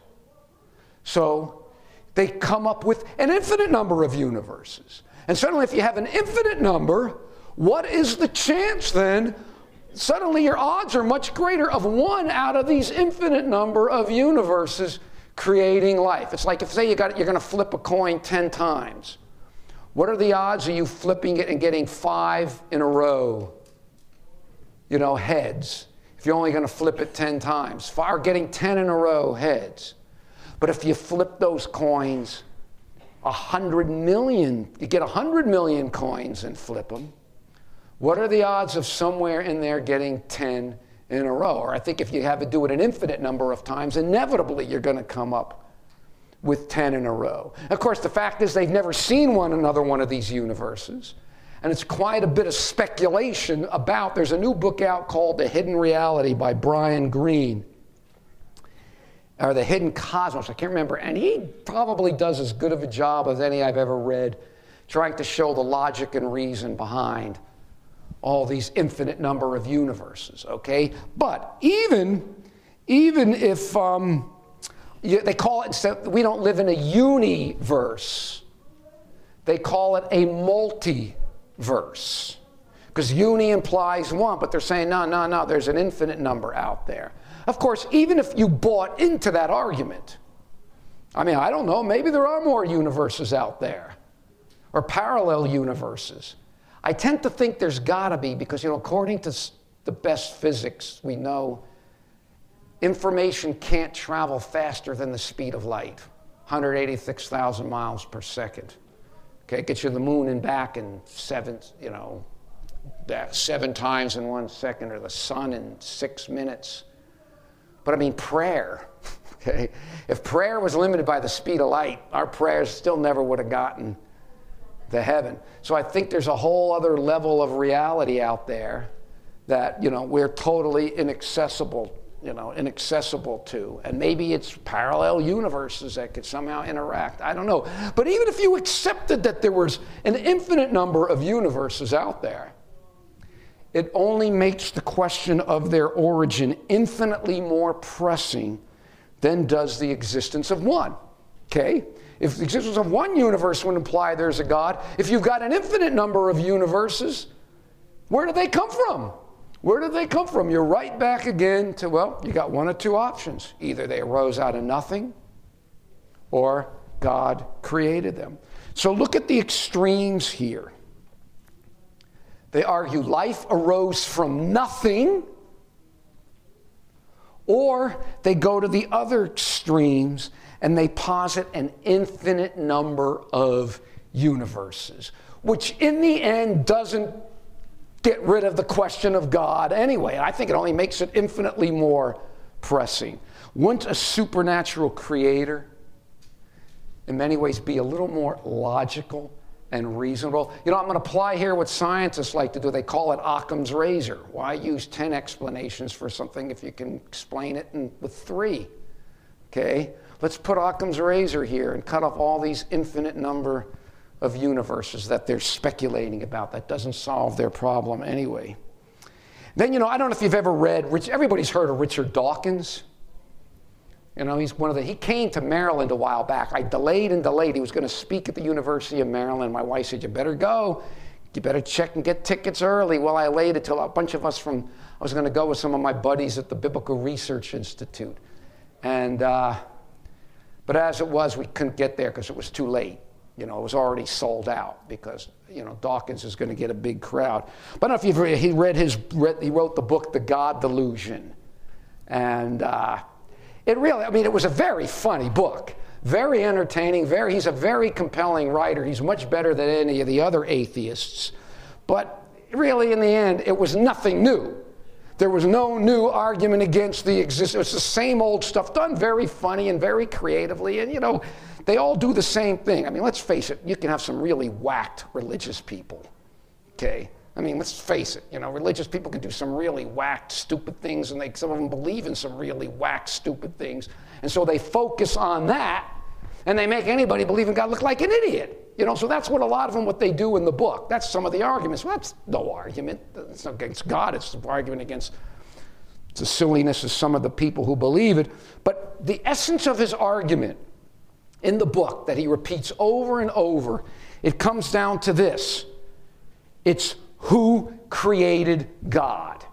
So they come up with an infinite number of universes. And suddenly if you have an infinite number, what is the chance then? Suddenly your odds are much greater of one out of these infinite number of universes creating life. It's like if, say, you got, you're going to flip a coin ten times. What are the odds of you flipping it and getting five in a row? You know, heads. If you're only going to flip it ten times. Or getting ten in a row, heads. But if you flip those coins a hundred million, you get a hundred million coins and flip them. What are the odds of somewhere in there getting ten in a row? Or I think if you have to do it an infinite number of times, inevitably you're going to come up with ten in a row. Of course, the fact is they've never seen one another one of these universes. And it's quite a bit of speculation about, there's a new book out called The Hidden Reality by Brian Greene. Or The Hidden Cosmos, I can't remember. And he probably does as good of a job as any I've ever read, trying to show the logic and reason behind all these infinite number of universes, okay? But even, even if, um, you, they call it, instead, we don't live in a universe, they call it a multiverse. Because uni implies one, but they're saying, no, no, no, there's an infinite number out there. Of course, even if you bought into that argument, I mean, I don't know, maybe there are more universes out there, or parallel universes. I tend to think there's got to be, because, you know, according to the best physics we know, information can't travel faster than the speed of light, one hundred eighty-six thousand miles per second. Okay, it gets you to the moon and back in seven, you know, that seven times in one second, or the sun in six minutes. But I mean, prayer, okay? If prayer was limited by the speed of light, our prayers still never would have gotten to heaven. So I think there's a whole other level of reality out there that, you know, we're totally inaccessible, you know, inaccessible to. And maybe it's parallel universes that could somehow interact. I don't know. But even if you accepted that there was an infinite number of universes out there, it only makes the question of their origin infinitely more pressing than does the existence of one. Okay? If the existence of one universe would imply there's a God, if you've got an infinite number of universes, where do they come from? Where do they come from? You're right back again to, well, you got one of two options. Either they arose out of nothing, or God created them. So look at the extremes here. They argue life arose from nothing, or they go to the other extremes and they posit an infinite number of universes, which in the end doesn't get rid of the question of God anyway. I think it only makes it infinitely more pressing. Wouldn't a supernatural creator in many ways be a little more logical and reasonable? You know, I'm going to apply here what scientists like to do. They call it Occam's razor. Why use ten explanations for something if you can explain it in, with three? Okay? Let's put Occam's razor here and cut off all these infinite number of universes that they're speculating about. That doesn't solve their problem anyway. Then, you know, I don't know if you've ever read, Rich, everybody's heard of Richard Dawkins. You know, he's one of the, he came to Maryland a while back. I delayed and delayed. He was going to speak at the University of Maryland. My wife said, you better go. You better check and get tickets early. Well, I delayed it till a bunch of us from, I was going to go with some of my buddies at the Biblical Research Institute. And, uh, but as it was, we couldn't get there because it was too late. You know, it was already sold out because, you know, Dawkins is going to get a big crowd. But I don't know if you've read, he read his, read, he wrote the book, The God Delusion. And uh, it really, I mean, it was a very funny book. Very entertaining, very, he's a very compelling writer. He's much better than any of the other atheists. But really, in the end, it was nothing new. There was no new argument against the existence. It was the same old stuff done very funny and very creatively. And, you know, they all do the same thing. I mean, let's face it, you can have some really whacked religious people, okay? I mean, let's face it, you know, religious people can do some really whacked, stupid things, and they, some of them believe in some really whacked, stupid things. And so they focus on that, and they make anybody believe in God look like an idiot. You know, so that's what a lot of them, what they do in the book. That's some of the arguments. Well, that's no argument. It's not against God. It's an argument against the silliness of some of the people who believe it. But the essence of his argument in the book that he repeats over and over, it comes down to this. It's who created God.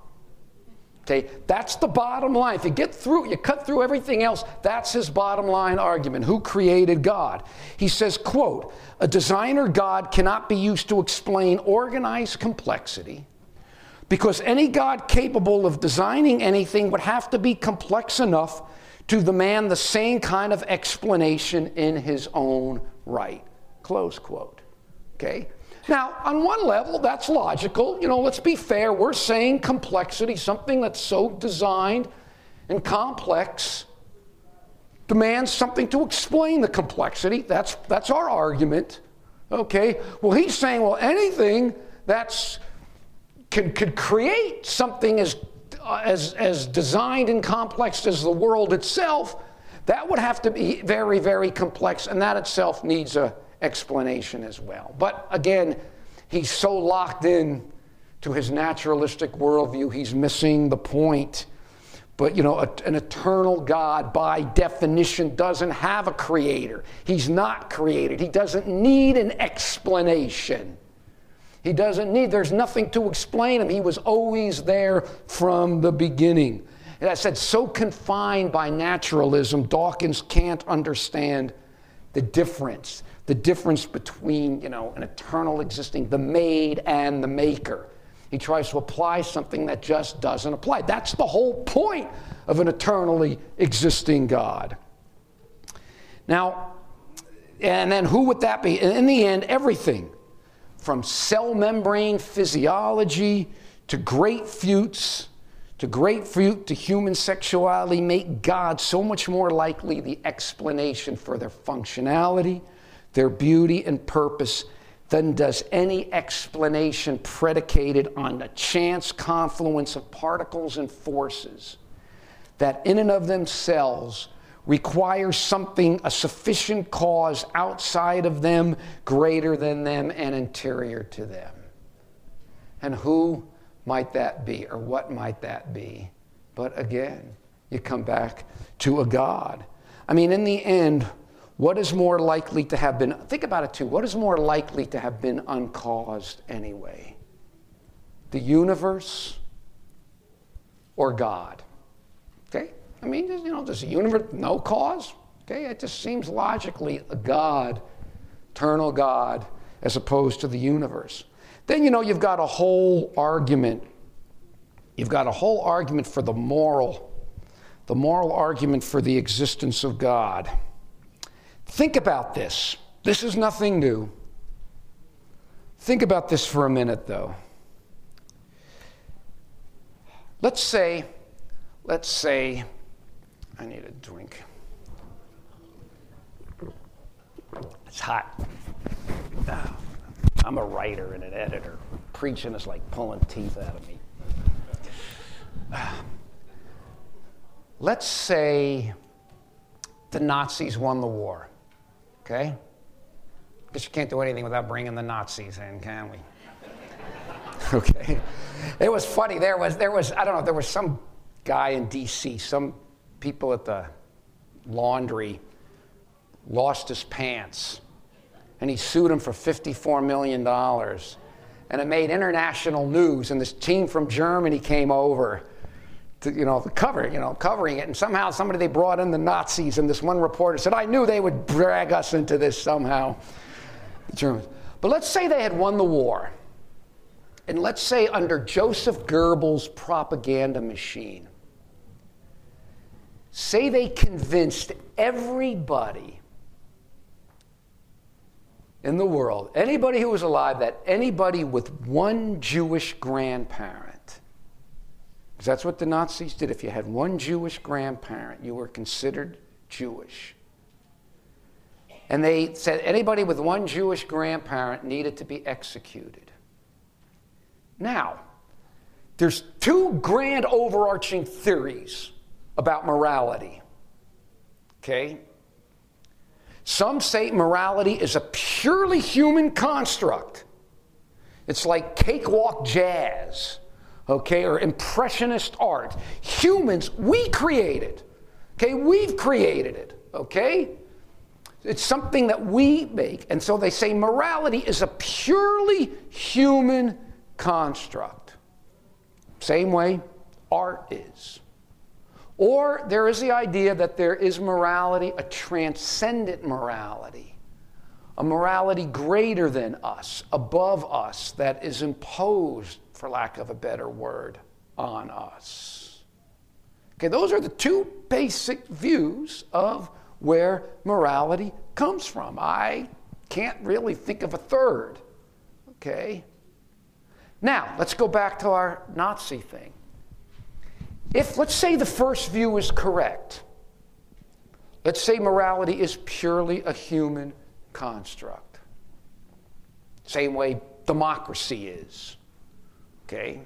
Okay, that's the bottom line. If you get through, you cut through everything else, that's his bottom line argument. Who created God? He says, quote, a designer God cannot be used to explain organized complexity because any God capable of designing anything would have to be complex enough to demand the same kind of explanation in his own right. Close quote. Okay? Now, on one level, that's logical. You know, let's be fair. We're saying complexity, something that's so designed and complex, demands something to explain the complexity. That's, that's our argument. Okay? Well, he's saying, well, anything that's can, could create something as Uh, as, as designed and complex as the world itself, that would have to be very, very complex, and that itself needs an explanation as well. But again, he's so locked in to his naturalistic worldview, he's missing the point. But, you know, a, an eternal God, by definition, doesn't have a creator. He's not created. He doesn't need an explanation. He doesn't need, there's nothing to explain him. He was always there from the beginning. And I said, so confined by naturalism, Dawkins can't understand the difference. The difference between, you know, an eternal existing, the made and the maker. He tries to apply something that just doesn't apply. That's the whole point of an eternally existing God. Now, and then who would that be? In the end, everything. From cell membrane physiology to grapefruits, to grapefruit to human sexuality, make God so much more likely the explanation for their functionality, their beauty and purpose than does any explanation predicated on the chance confluence of particles and forces that in and of themselves requires something, a sufficient cause outside of them, greater than them, and interior to them. And who might that be, or what might that be? But again, you come back to a God. I mean, in the end, what is more likely to have been, think about it too, what is more likely to have been uncaused anyway? The universe or God? Okay? I mean, you know, does the universe, no cause? Okay, it just seems logically a God, eternal God, as opposed to the universe. Then, you know, you've got a whole argument. You've got a whole argument for the moral, the moral argument for the existence of God. Think about this. This is nothing new. Think about this for a minute, though. let's say, let's say, I need a drink. It's hot. Oh, I'm a writer and an editor. Preaching is like pulling teeth out of me. Let's say the Nazis won the war, okay? Because you can't do anything without bringing the Nazis in, can we? Okay. It was funny. There was, there was, I don't know, there was some guy in D C, some people at the laundry lost his pants, and he sued him for fifty-four million dollars. And it made international news, and this team from Germany came over to, you know, the cover, you know, covering it, and somehow somebody, they brought in the Nazis, and this one reporter said, I knew they would drag us into this somehow, the Germans. But let's say they had won the war, and let's say under Joseph Goebbels' propaganda machine, say they convinced everybody in the world, anybody who was alive, that anybody with one Jewish grandparent, because that's what the Nazis did. If you had one Jewish grandparent, you were considered Jewish. And they said anybody with one Jewish grandparent needed to be executed. Now, there's two grand overarching theories about morality. Okay? Some say morality is a purely human construct. It's like cakewalk jazz, okay, or impressionist art. Humans, we create it, okay? We've created it, okay? It's something that we make. And so they say morality is a purely human construct. Same way art is. Or there is the idea that there is morality, a transcendent morality, a morality greater than us, above us, that is imposed, for lack of a better word, on us. Okay, those are the two basic views of where morality comes from. I can't really think of a third. Okay? Now, let's go back to our Nazi thing. If, let's say, the first view is correct, let's say morality is purely a human construct. Same way democracy is. Okay?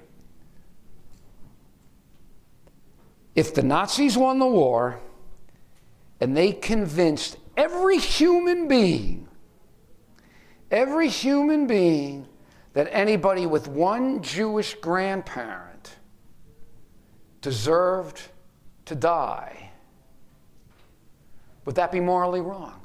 If the Nazis won the war and they convinced every human being, every human being, that anybody with one Jewish grandparent deserved to die, would that be morally wrong?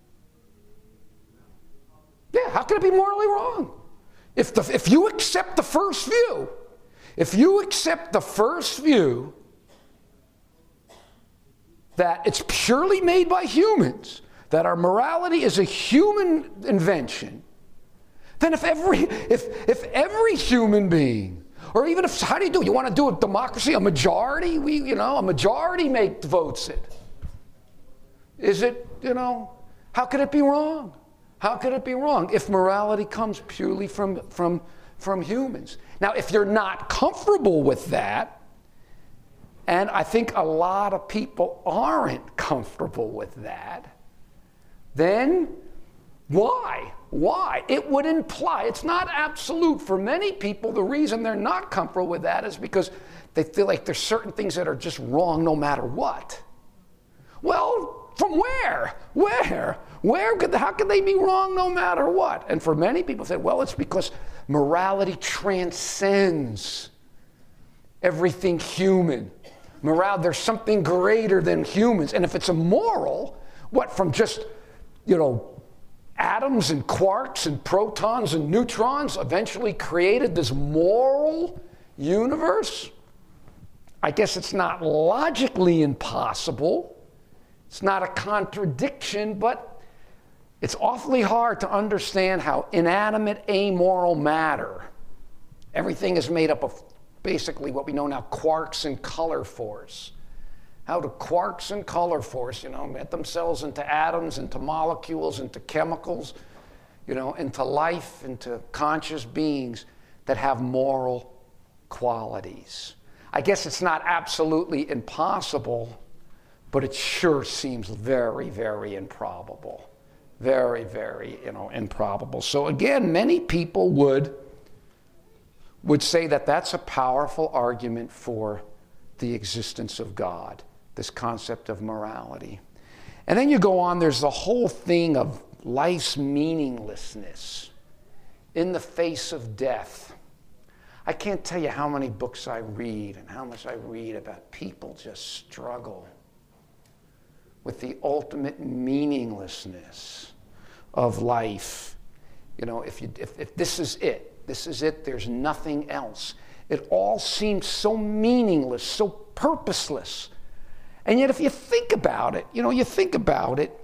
Yeah, how could it be morally wrong? If, the, if you accept the first view, if you accept the first view that it's purely made by humans, that our morality is a human invention, then if every, if, if every human being, or even if, how do you do? You want to do a democracy, a majority? We, you know, a majority make votes it. Is it, you know, how could it be wrong? How could it be wrong if morality comes purely from, from, from humans? Now, if you're not comfortable with that, and I think a lot of people aren't comfortable with that, then why? Why? It would imply, it's not absolute. For many people, the reason they're not comfortable with that is because they feel like there's certain things that are just wrong no matter what. Well, from where? Where? Where could, how could they be wrong no matter what? And for many people say, well, it's because morality transcends everything human. Morale, there's something greater than humans. And if it's immoral, what, from just, you know, atoms and quarks and protons and neutrons eventually created this moral universe? I guess it's not logically impossible. It's not a contradiction, but it's awfully hard to understand how inanimate, amoral matter, everything is made up of basically what we know now, quarks and color force. How do quarks and color force, you know, get themselves into atoms, into molecules, into chemicals, you know, into life, into conscious beings that have moral qualities. I guess it's not absolutely impossible, but it sure seems very, very improbable. Very, very, you know, improbable. So again, many people would, would say that that's a powerful argument for the existence of God, this concept of morality. And then you go on, there's the whole thing of life's meaninglessness in the face of death. I can't tell you how many books I read and how much I read about people just struggle with the ultimate meaninglessness of life. You know, if, you, if, if this is it, this is it, there's nothing else. It all seems so meaningless, so purposeless. And yet if you think about it, you know, you think about it,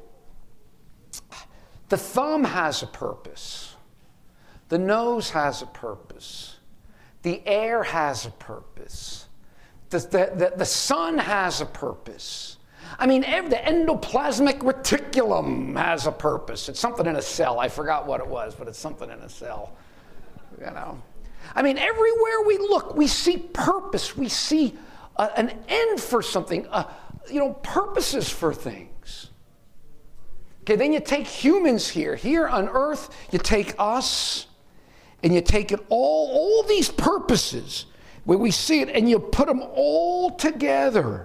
the thumb has a purpose. The nose has a purpose. The air has a purpose. The, the, the, the sun has a purpose. I mean, every, the endoplasmic reticulum has a purpose. It's something in a cell. I forgot what it was, but it's something in a cell. You know, I mean, everywhere we look, we see purpose. We see uh, an end for something. Uh, you know, purposes for things. Okay, then you take humans here. Here on Earth, you take us, and you take it all, all these purposes where we see it, and you put them all together.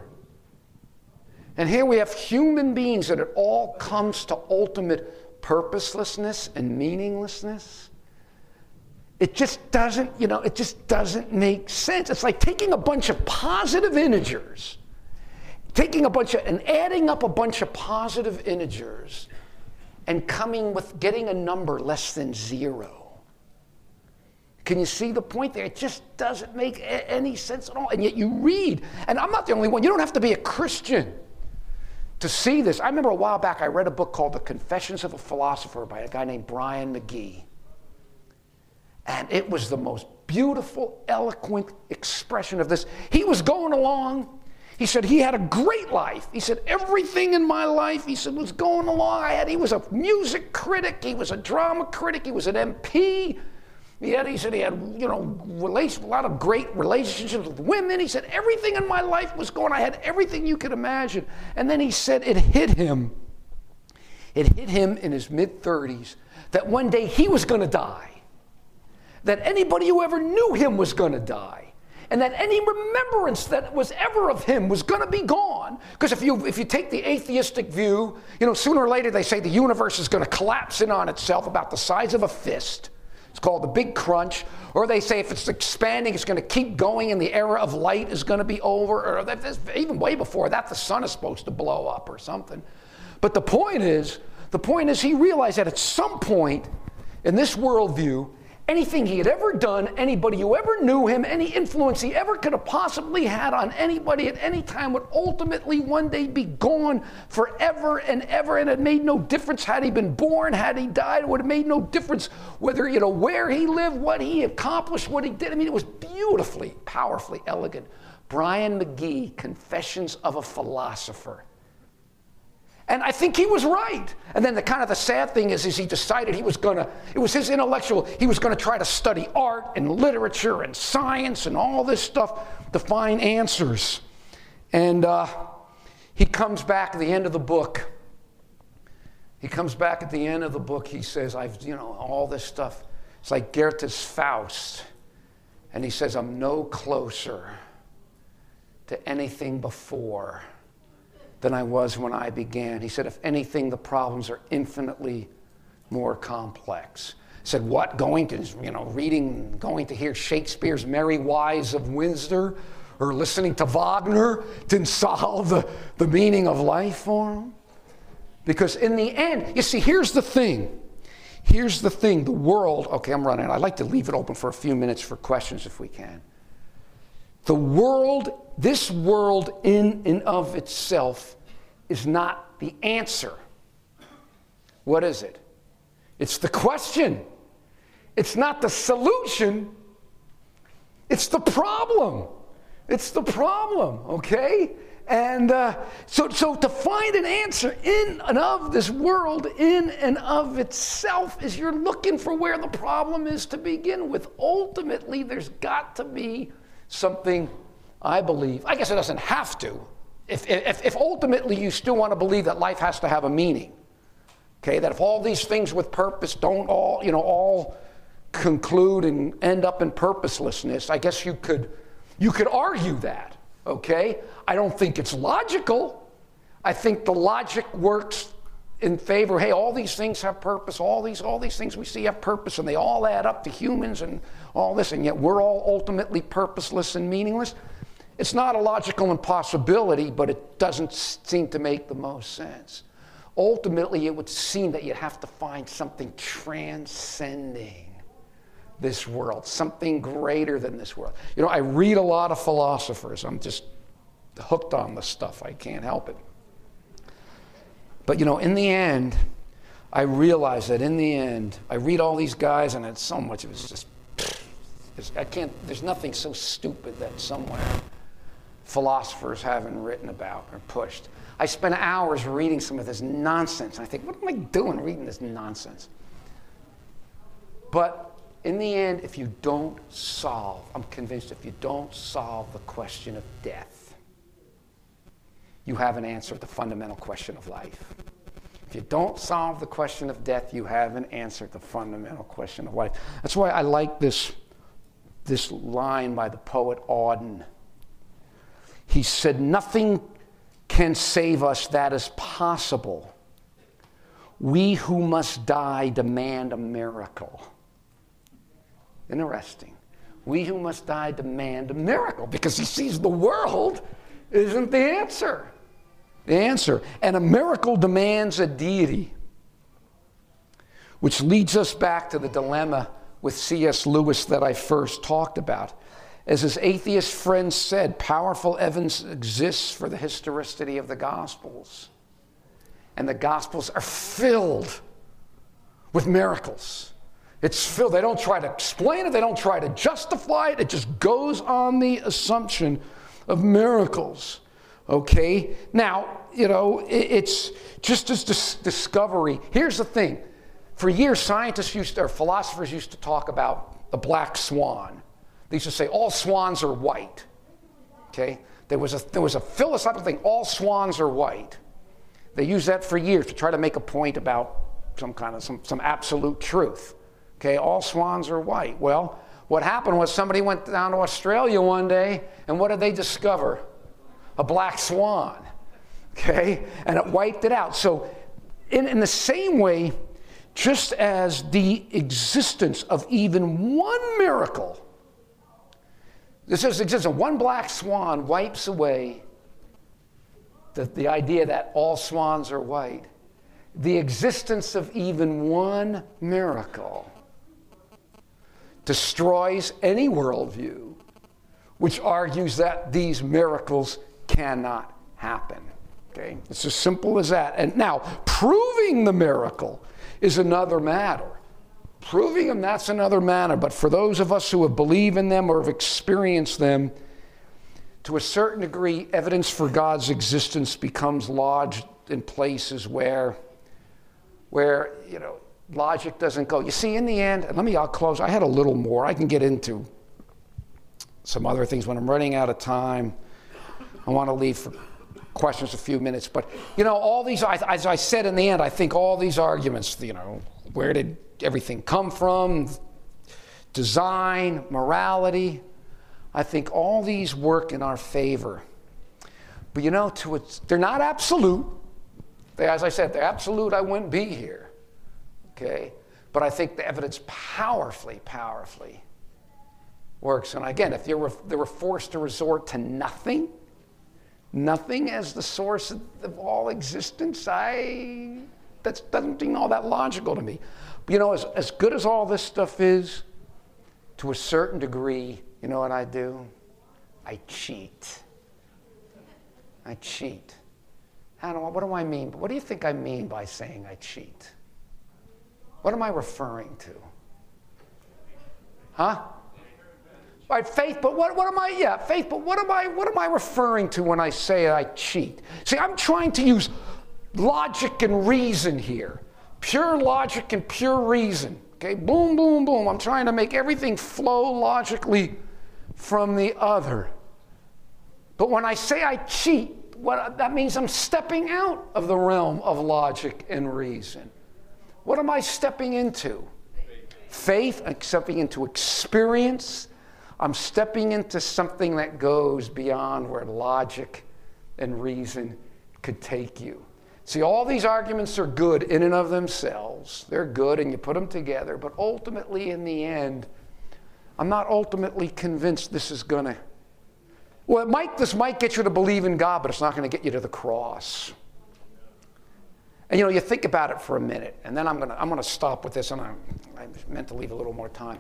And here we have human beings, and it all comes to ultimate purposelessness and meaninglessness. It just doesn't, you know, it just doesn't make sense. It's like taking a bunch of positive integers, taking a bunch of, and adding up a bunch of positive integers, and coming with, getting a number less than zero. Can you see the point there? It just doesn't make a- any sense at all. And yet you read, and I'm not the only one, you don't have to be a Christian to see this. I remember a while back I read a book called The Confessions of a Philosopher by a guy named Brian McGee. And it was the most beautiful, eloquent expression of this. He was going along. He said he had a great life. He said everything in my life, he said, was going along. I had, he was a music critic. He was a drama critic. He was an M P. He had, he said he had, you know, relation, a lot of great relationships with women. He said everything in my life was going. I had everything you could imagine. And then he said it hit him. It hit him in his mid-thirties that one day he was going to die. That anybody who ever knew him was going to die. And that any remembrance that was ever of him was going to be gone. Because if you if you take the atheistic view, you know, sooner or later they say the universe is going to collapse in on itself about the size of a fist. It's called the Big Crunch. Or they say if it's expanding, it's going to keep going and the era of light is going to be over. Or that, even way before that, the sun is supposed to blow up or something. But the point is, the point is he realized that at some point in this worldview, anything he had ever done, anybody who ever knew him, any influence he ever could have possibly had on anybody at any time would ultimately one day be gone forever and ever. And it made no difference had he been born, had he died. It would have made no difference whether, you know, where he lived, what he accomplished, what he did. I mean, it was beautifully, powerfully elegant. Brian McGee, Confessions of a Philosopher. And I think he was right. And then the kind of the sad thing is, is he decided he was going to, it was his intellectual, he was going to try to study art and literature and science and all this stuff to find answers. And uh, he comes back at the end of the book. He comes back at the end of the book. He says, I've, you know, all this stuff. It's like Goethe's Faust. And he says, I'm no closer to anything before than I was when I began. He said, if anything, the problems are infinitely more complex. He said, what, going to, you know, reading, going to hear Shakespeare's Merry Wives of Windsor or listening to Wagner didn't solve the, the meaning of life for him? Because in the end, you see, here's the thing. Here's the thing, the world, okay, I'm running. I'd like to leave it open for a few minutes for questions if we can. The world, this world in and of itself is not the answer. What is it? It's the question. It's not the solution. It's the problem. It's the problem, okay? And uh, so, so to find an answer in and of this world, in and of itself, is you're looking for where the problem is to begin with. Ultimately, there's got to be something I believe, I guess it doesn't have to, if, if, if ultimately you still want to believe that life has to have a meaning, okay, that if all these things with purpose don't all, you know, all conclude and end up in purposelessness, I guess you could, you could argue that, okay? I don't think it's logical. I think the logic works in favor, hey, all these things have purpose, all these, all these things we see have purpose, and they all add up to humans and all this, and yet we're all ultimately purposeless and meaningless. It's not a logical impossibility, but it doesn't seem to make the most sense. Ultimately, it would seem that you'd have to find something transcending this world, something greater than this world. You know, I read a lot of philosophers. I'm just hooked on this stuff. I can't help it. But, you know, in the end, I realize that in the end, I read all these guys, and it's so much of it's just, it's, I can't, there's nothing so stupid that somewhere philosophers haven't written about or pushed. I spend hours reading some of this nonsense, and I think, what am I doing reading this nonsense? But in the end, if you don't solve, I'm convinced if you don't solve the question of death, you haven't answered the fundamental question of life. If you don't solve the question of death, you haven't answered the fundamental question of life. That's why I like this, this line by the poet Auden. He said, nothing can save us that is possible. We who must die demand a miracle. Interesting. We who must die demand a miracle, because he sees the world isn't the answer. The answer. And a miracle demands a deity. Which leads us back to the dilemma with C S Lewis that I first talked about. As his atheist friend said, powerful evidence exists for the historicity of the Gospels. And the Gospels are filled with miracles. It's filled. They don't try to explain it. They don't try to justify it. It just goes on the assumption of miracles. Okay? Now, you know, it's just as dis- discovery. Here's the thing. For years, scientists used to, or philosophers used to talk about the black swan. They used to say all swans are white. Okay? There was a, there was a philosophical thing, all swans are white. They used that for years to try to make a point about some kind of, some, some absolute truth. Okay, all swans are white. Well, what happened was somebody went down to Australia one day, and what did they discover? A black swan. Okay? And it wiped it out. So in, in the same way, just as the existence of even one miracle, this is existence, one black swan wipes away the, the idea that all swans are white. The existence of even one miracle destroys any worldview which argues that these miracles cannot happen. Okay? It's as simple as that. And now, proving the miracle is another matter. Proving them, that's another matter. But for those of us who have believed in them or have experienced them, to a certain degree, evidence for God's existence becomes lodged in places where, where, you know, logic doesn't go. You see, in the end, and let me, I'll close. I had a little more. I can get into some other things when I'm running out of time. I want to leave for questions a few minutes. But, you know, all these, as I said in the end, I think all these arguments, you know, where did everything come from, design, morality, I think all these work in our favor. But, you know, to its, they're not absolute. They, as I said, they're absolute, I wouldn't be here. Okay? But I think the evidence powerfully, powerfully works. And again, if they were, they were forced to resort to nothing, nothing as the source of, of all existence, I, that doesn't seem all that logical to me. But, you know, as, as good as all this stuff is, to a certain degree, you know what I do? I cheat. I cheat. How do I, what do I mean? What do you think I mean by saying I cheat? What am I referring to? Huh? Right, faith, but what, what am I, yeah, faith, but what am I, what am I referring to when I say I cheat? See, I'm trying to use logic and reason here. Pure logic and pure reason. Okay, boom, boom, boom. I'm trying to make everything flow logically from the other. But when I say I cheat, what, that means I'm stepping out of the realm of logic and reason. What am I stepping into? Faith. I'm stepping into experience. I'm stepping into something that goes beyond where logic and reason could take you. See, all these arguments are good in and of themselves. They're good, and you put them together. But ultimately, in the end, I'm not ultimately convinced this is going to... Well, it might, this might get you to believe in God, but it's not going to get you to the cross. And, you know, you think about it for a minute, and then I'm going to I'm going to stop with this, and I, I meant to leave a little more time.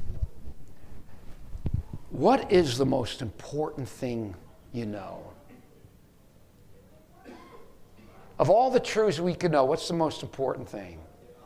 What is the most important thing you know? Of all the truths we can know, what's the most important thing?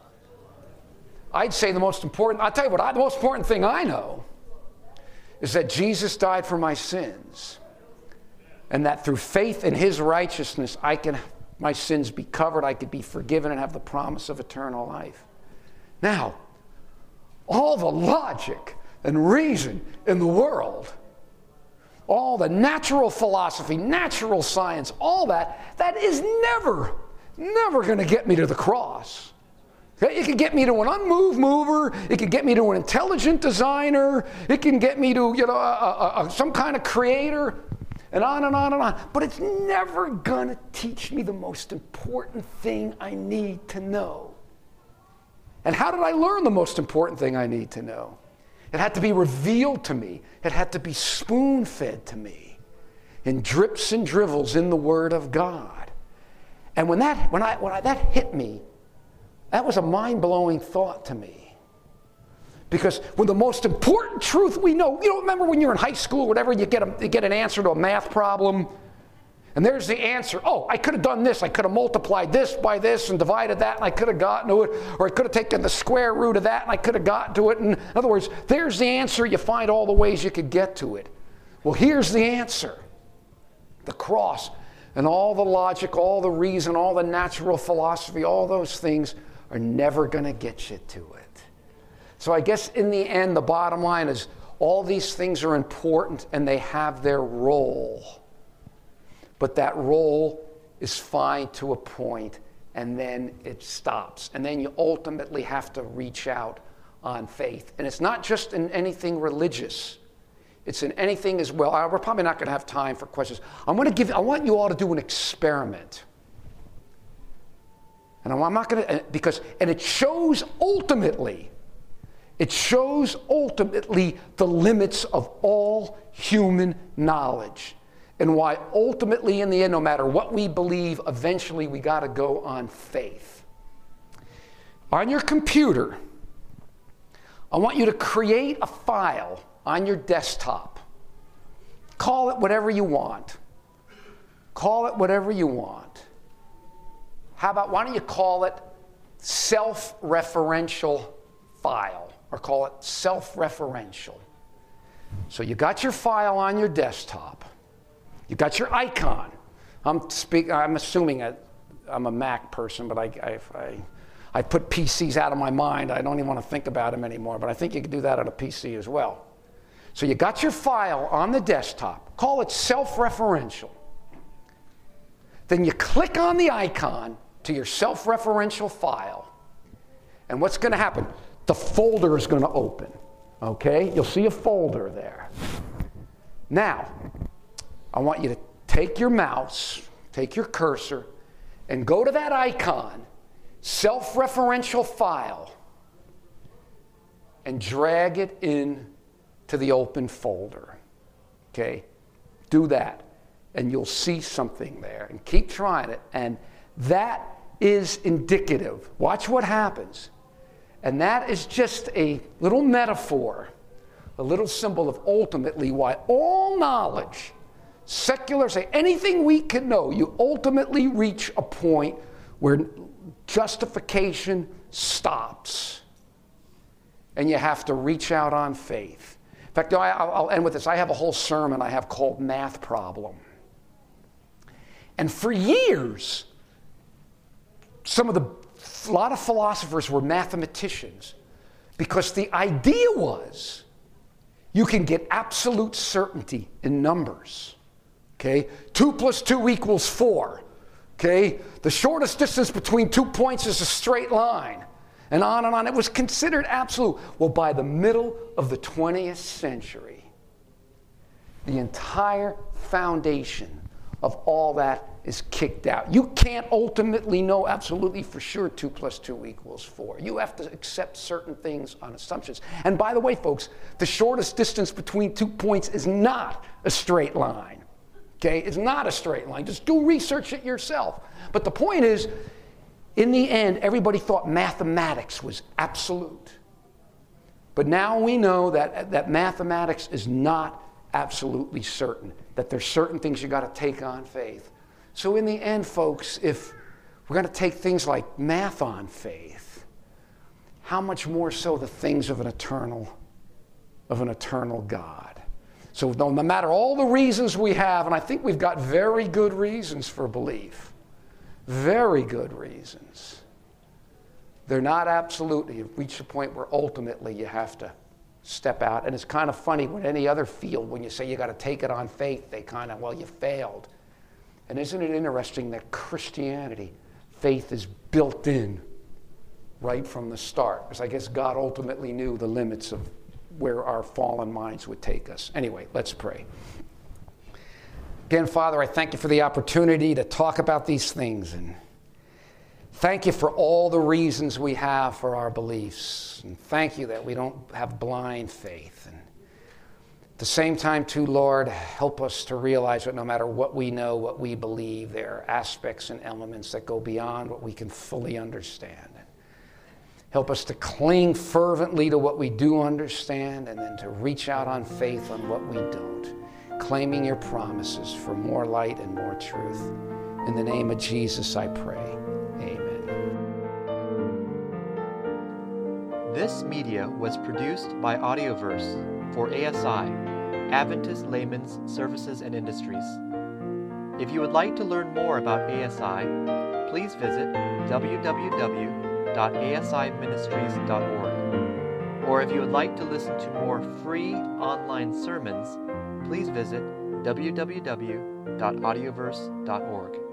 I'd say the most important, I'll tell you what, I, the most important thing I know is that Jesus died for my sins, and that through faith in his righteousness, I can, my sins be covered, I could be forgiven and have the promise of eternal life. Now, all the logic and reason in the world, all the natural philosophy, natural science, all that, that is never, never going to get me to the cross. It can get me to an unmoved mover. It can get me to an intelligent designer. It can get me to, you know, a, a, a, some kind of creator, and on and on and on. But it's never going to teach me the most important thing I need to know. And how did I learn the most important thing I need to know? It had to be revealed to me. It had to be spoon-fed to me in drips and dribbles in the Word of God. And when that, when I, when I, that hit me, that was a mind-blowing thought to me. Because when the most important truth we know, you don't remember when you're in high school or whatever, you get, a, you get an answer to a math problem, and there's the answer. Oh, I could have done this. I could have multiplied this by this and divided that, and I could have gotten to it. Or I could have taken the square root of that, and I could have gotten to it. And in other words, there's the answer. You find all the ways you could get to it. Well, here's the answer. The cross and all the logic, all the reason, all the natural philosophy, all those things are never going to get you to it. So I guess in the end, the bottom line is all these things are important and they have their role. But that role is fine to a point, and then it stops. And then you ultimately have to reach out on faith. And it's not just in anything religious. It's in anything as well. We're probably not going to have time for questions. I'm going to give, I want you all to do an experiment. And I'm not going to, because, and it shows ultimately, it shows ultimately the limits of all human knowledge. And why ultimately in the end, no matter what we believe, eventually we got to go on faith. On your computer, I want you to create a file on your desktop. Call it whatever you want. Call it whatever you want. How about, why don't you call it self-referential file, or call it self-referential. So you got your file on your desktop. You got your icon. I'm speak, I'm assuming I, I'm a Mac person, but I, I, I, I put P Cs out of my mind. I don't even want to think about them anymore, but I think you can do that on a P C as well. So you got your file on the desktop. Call it self-referential. Then you click on the icon to your self-referential file. And what's going to happen? The folder is going to open. Okay? You'll see a folder there. Now, I want you to take your mouse, take your cursor, and go to that icon, self-referential file, and drag it in to the open folder. Okay? Do that, and you'll see something there. And keep trying it. And that is indicative. Watch what happens. And that is just a little metaphor, a little symbol of ultimately why all knowledge, secular, say anything we can know, you ultimately reach a point where justification stops. And you have to reach out on faith. In fact, I'll end with this. I have a whole sermon I have called Math Problem. And for years, some of the, a lot of philosophers were mathematicians, because the idea was you can get absolute certainty in numbers. Okay? Two plus two equals four. Okay? The shortest distance between two points is a straight line. And on and on. It was considered absolute. Well, by the middle of the twentieth century, the entire foundation of all that is kicked out. You can't ultimately know absolutely for sure two plus two equals four. You have to accept certain things on assumptions. And by the way, folks, the shortest distance between two points is not a straight line. Okay? It's not a straight line. Just do research it yourself. But the point is, in the end, everybody thought mathematics was absolute. But now we know that, that mathematics is not absolutely certain, that there's certain things you got to take on faith. So in the end, folks, if we're going to take things like math on faith, how much more so the things of an eternal, of an eternal God? So no, no matter all the reasons we have, and I think we've got very good reasons for belief, very good reasons, they're not absolute. You've reached a point where ultimately you have to step out. And it's kind of funny with any other field, when you say you got to take it on faith, they kind of, well, you failed. And isn't it interesting that Christianity, faith is built in right from the start? Because I guess God ultimately knew the limits of where our fallen minds would take us. Anyway, let's pray. Again, Father, I thank you for the opportunity to talk about these things. And thank you for all the reasons we have for our beliefs. And thank you that we don't have blind faith. And at the same time, too, Lord, help us to realize that no matter what we know, what we believe, there are aspects and elements that go beyond what we can fully understand. Help us to cling fervently to what we do understand, and then to reach out on faith on what we don't, claiming your promises for more light and more truth. In the name of Jesus, I pray. Amen. This media was produced by Audioverse for A S I, Adventist Layman's Services and Industries. If you would like to learn more about A S I, please visit w w w dot a s i ministries dot org. Or if you would like to listen to more free online sermons, please visit w w w dot audioverse dot org.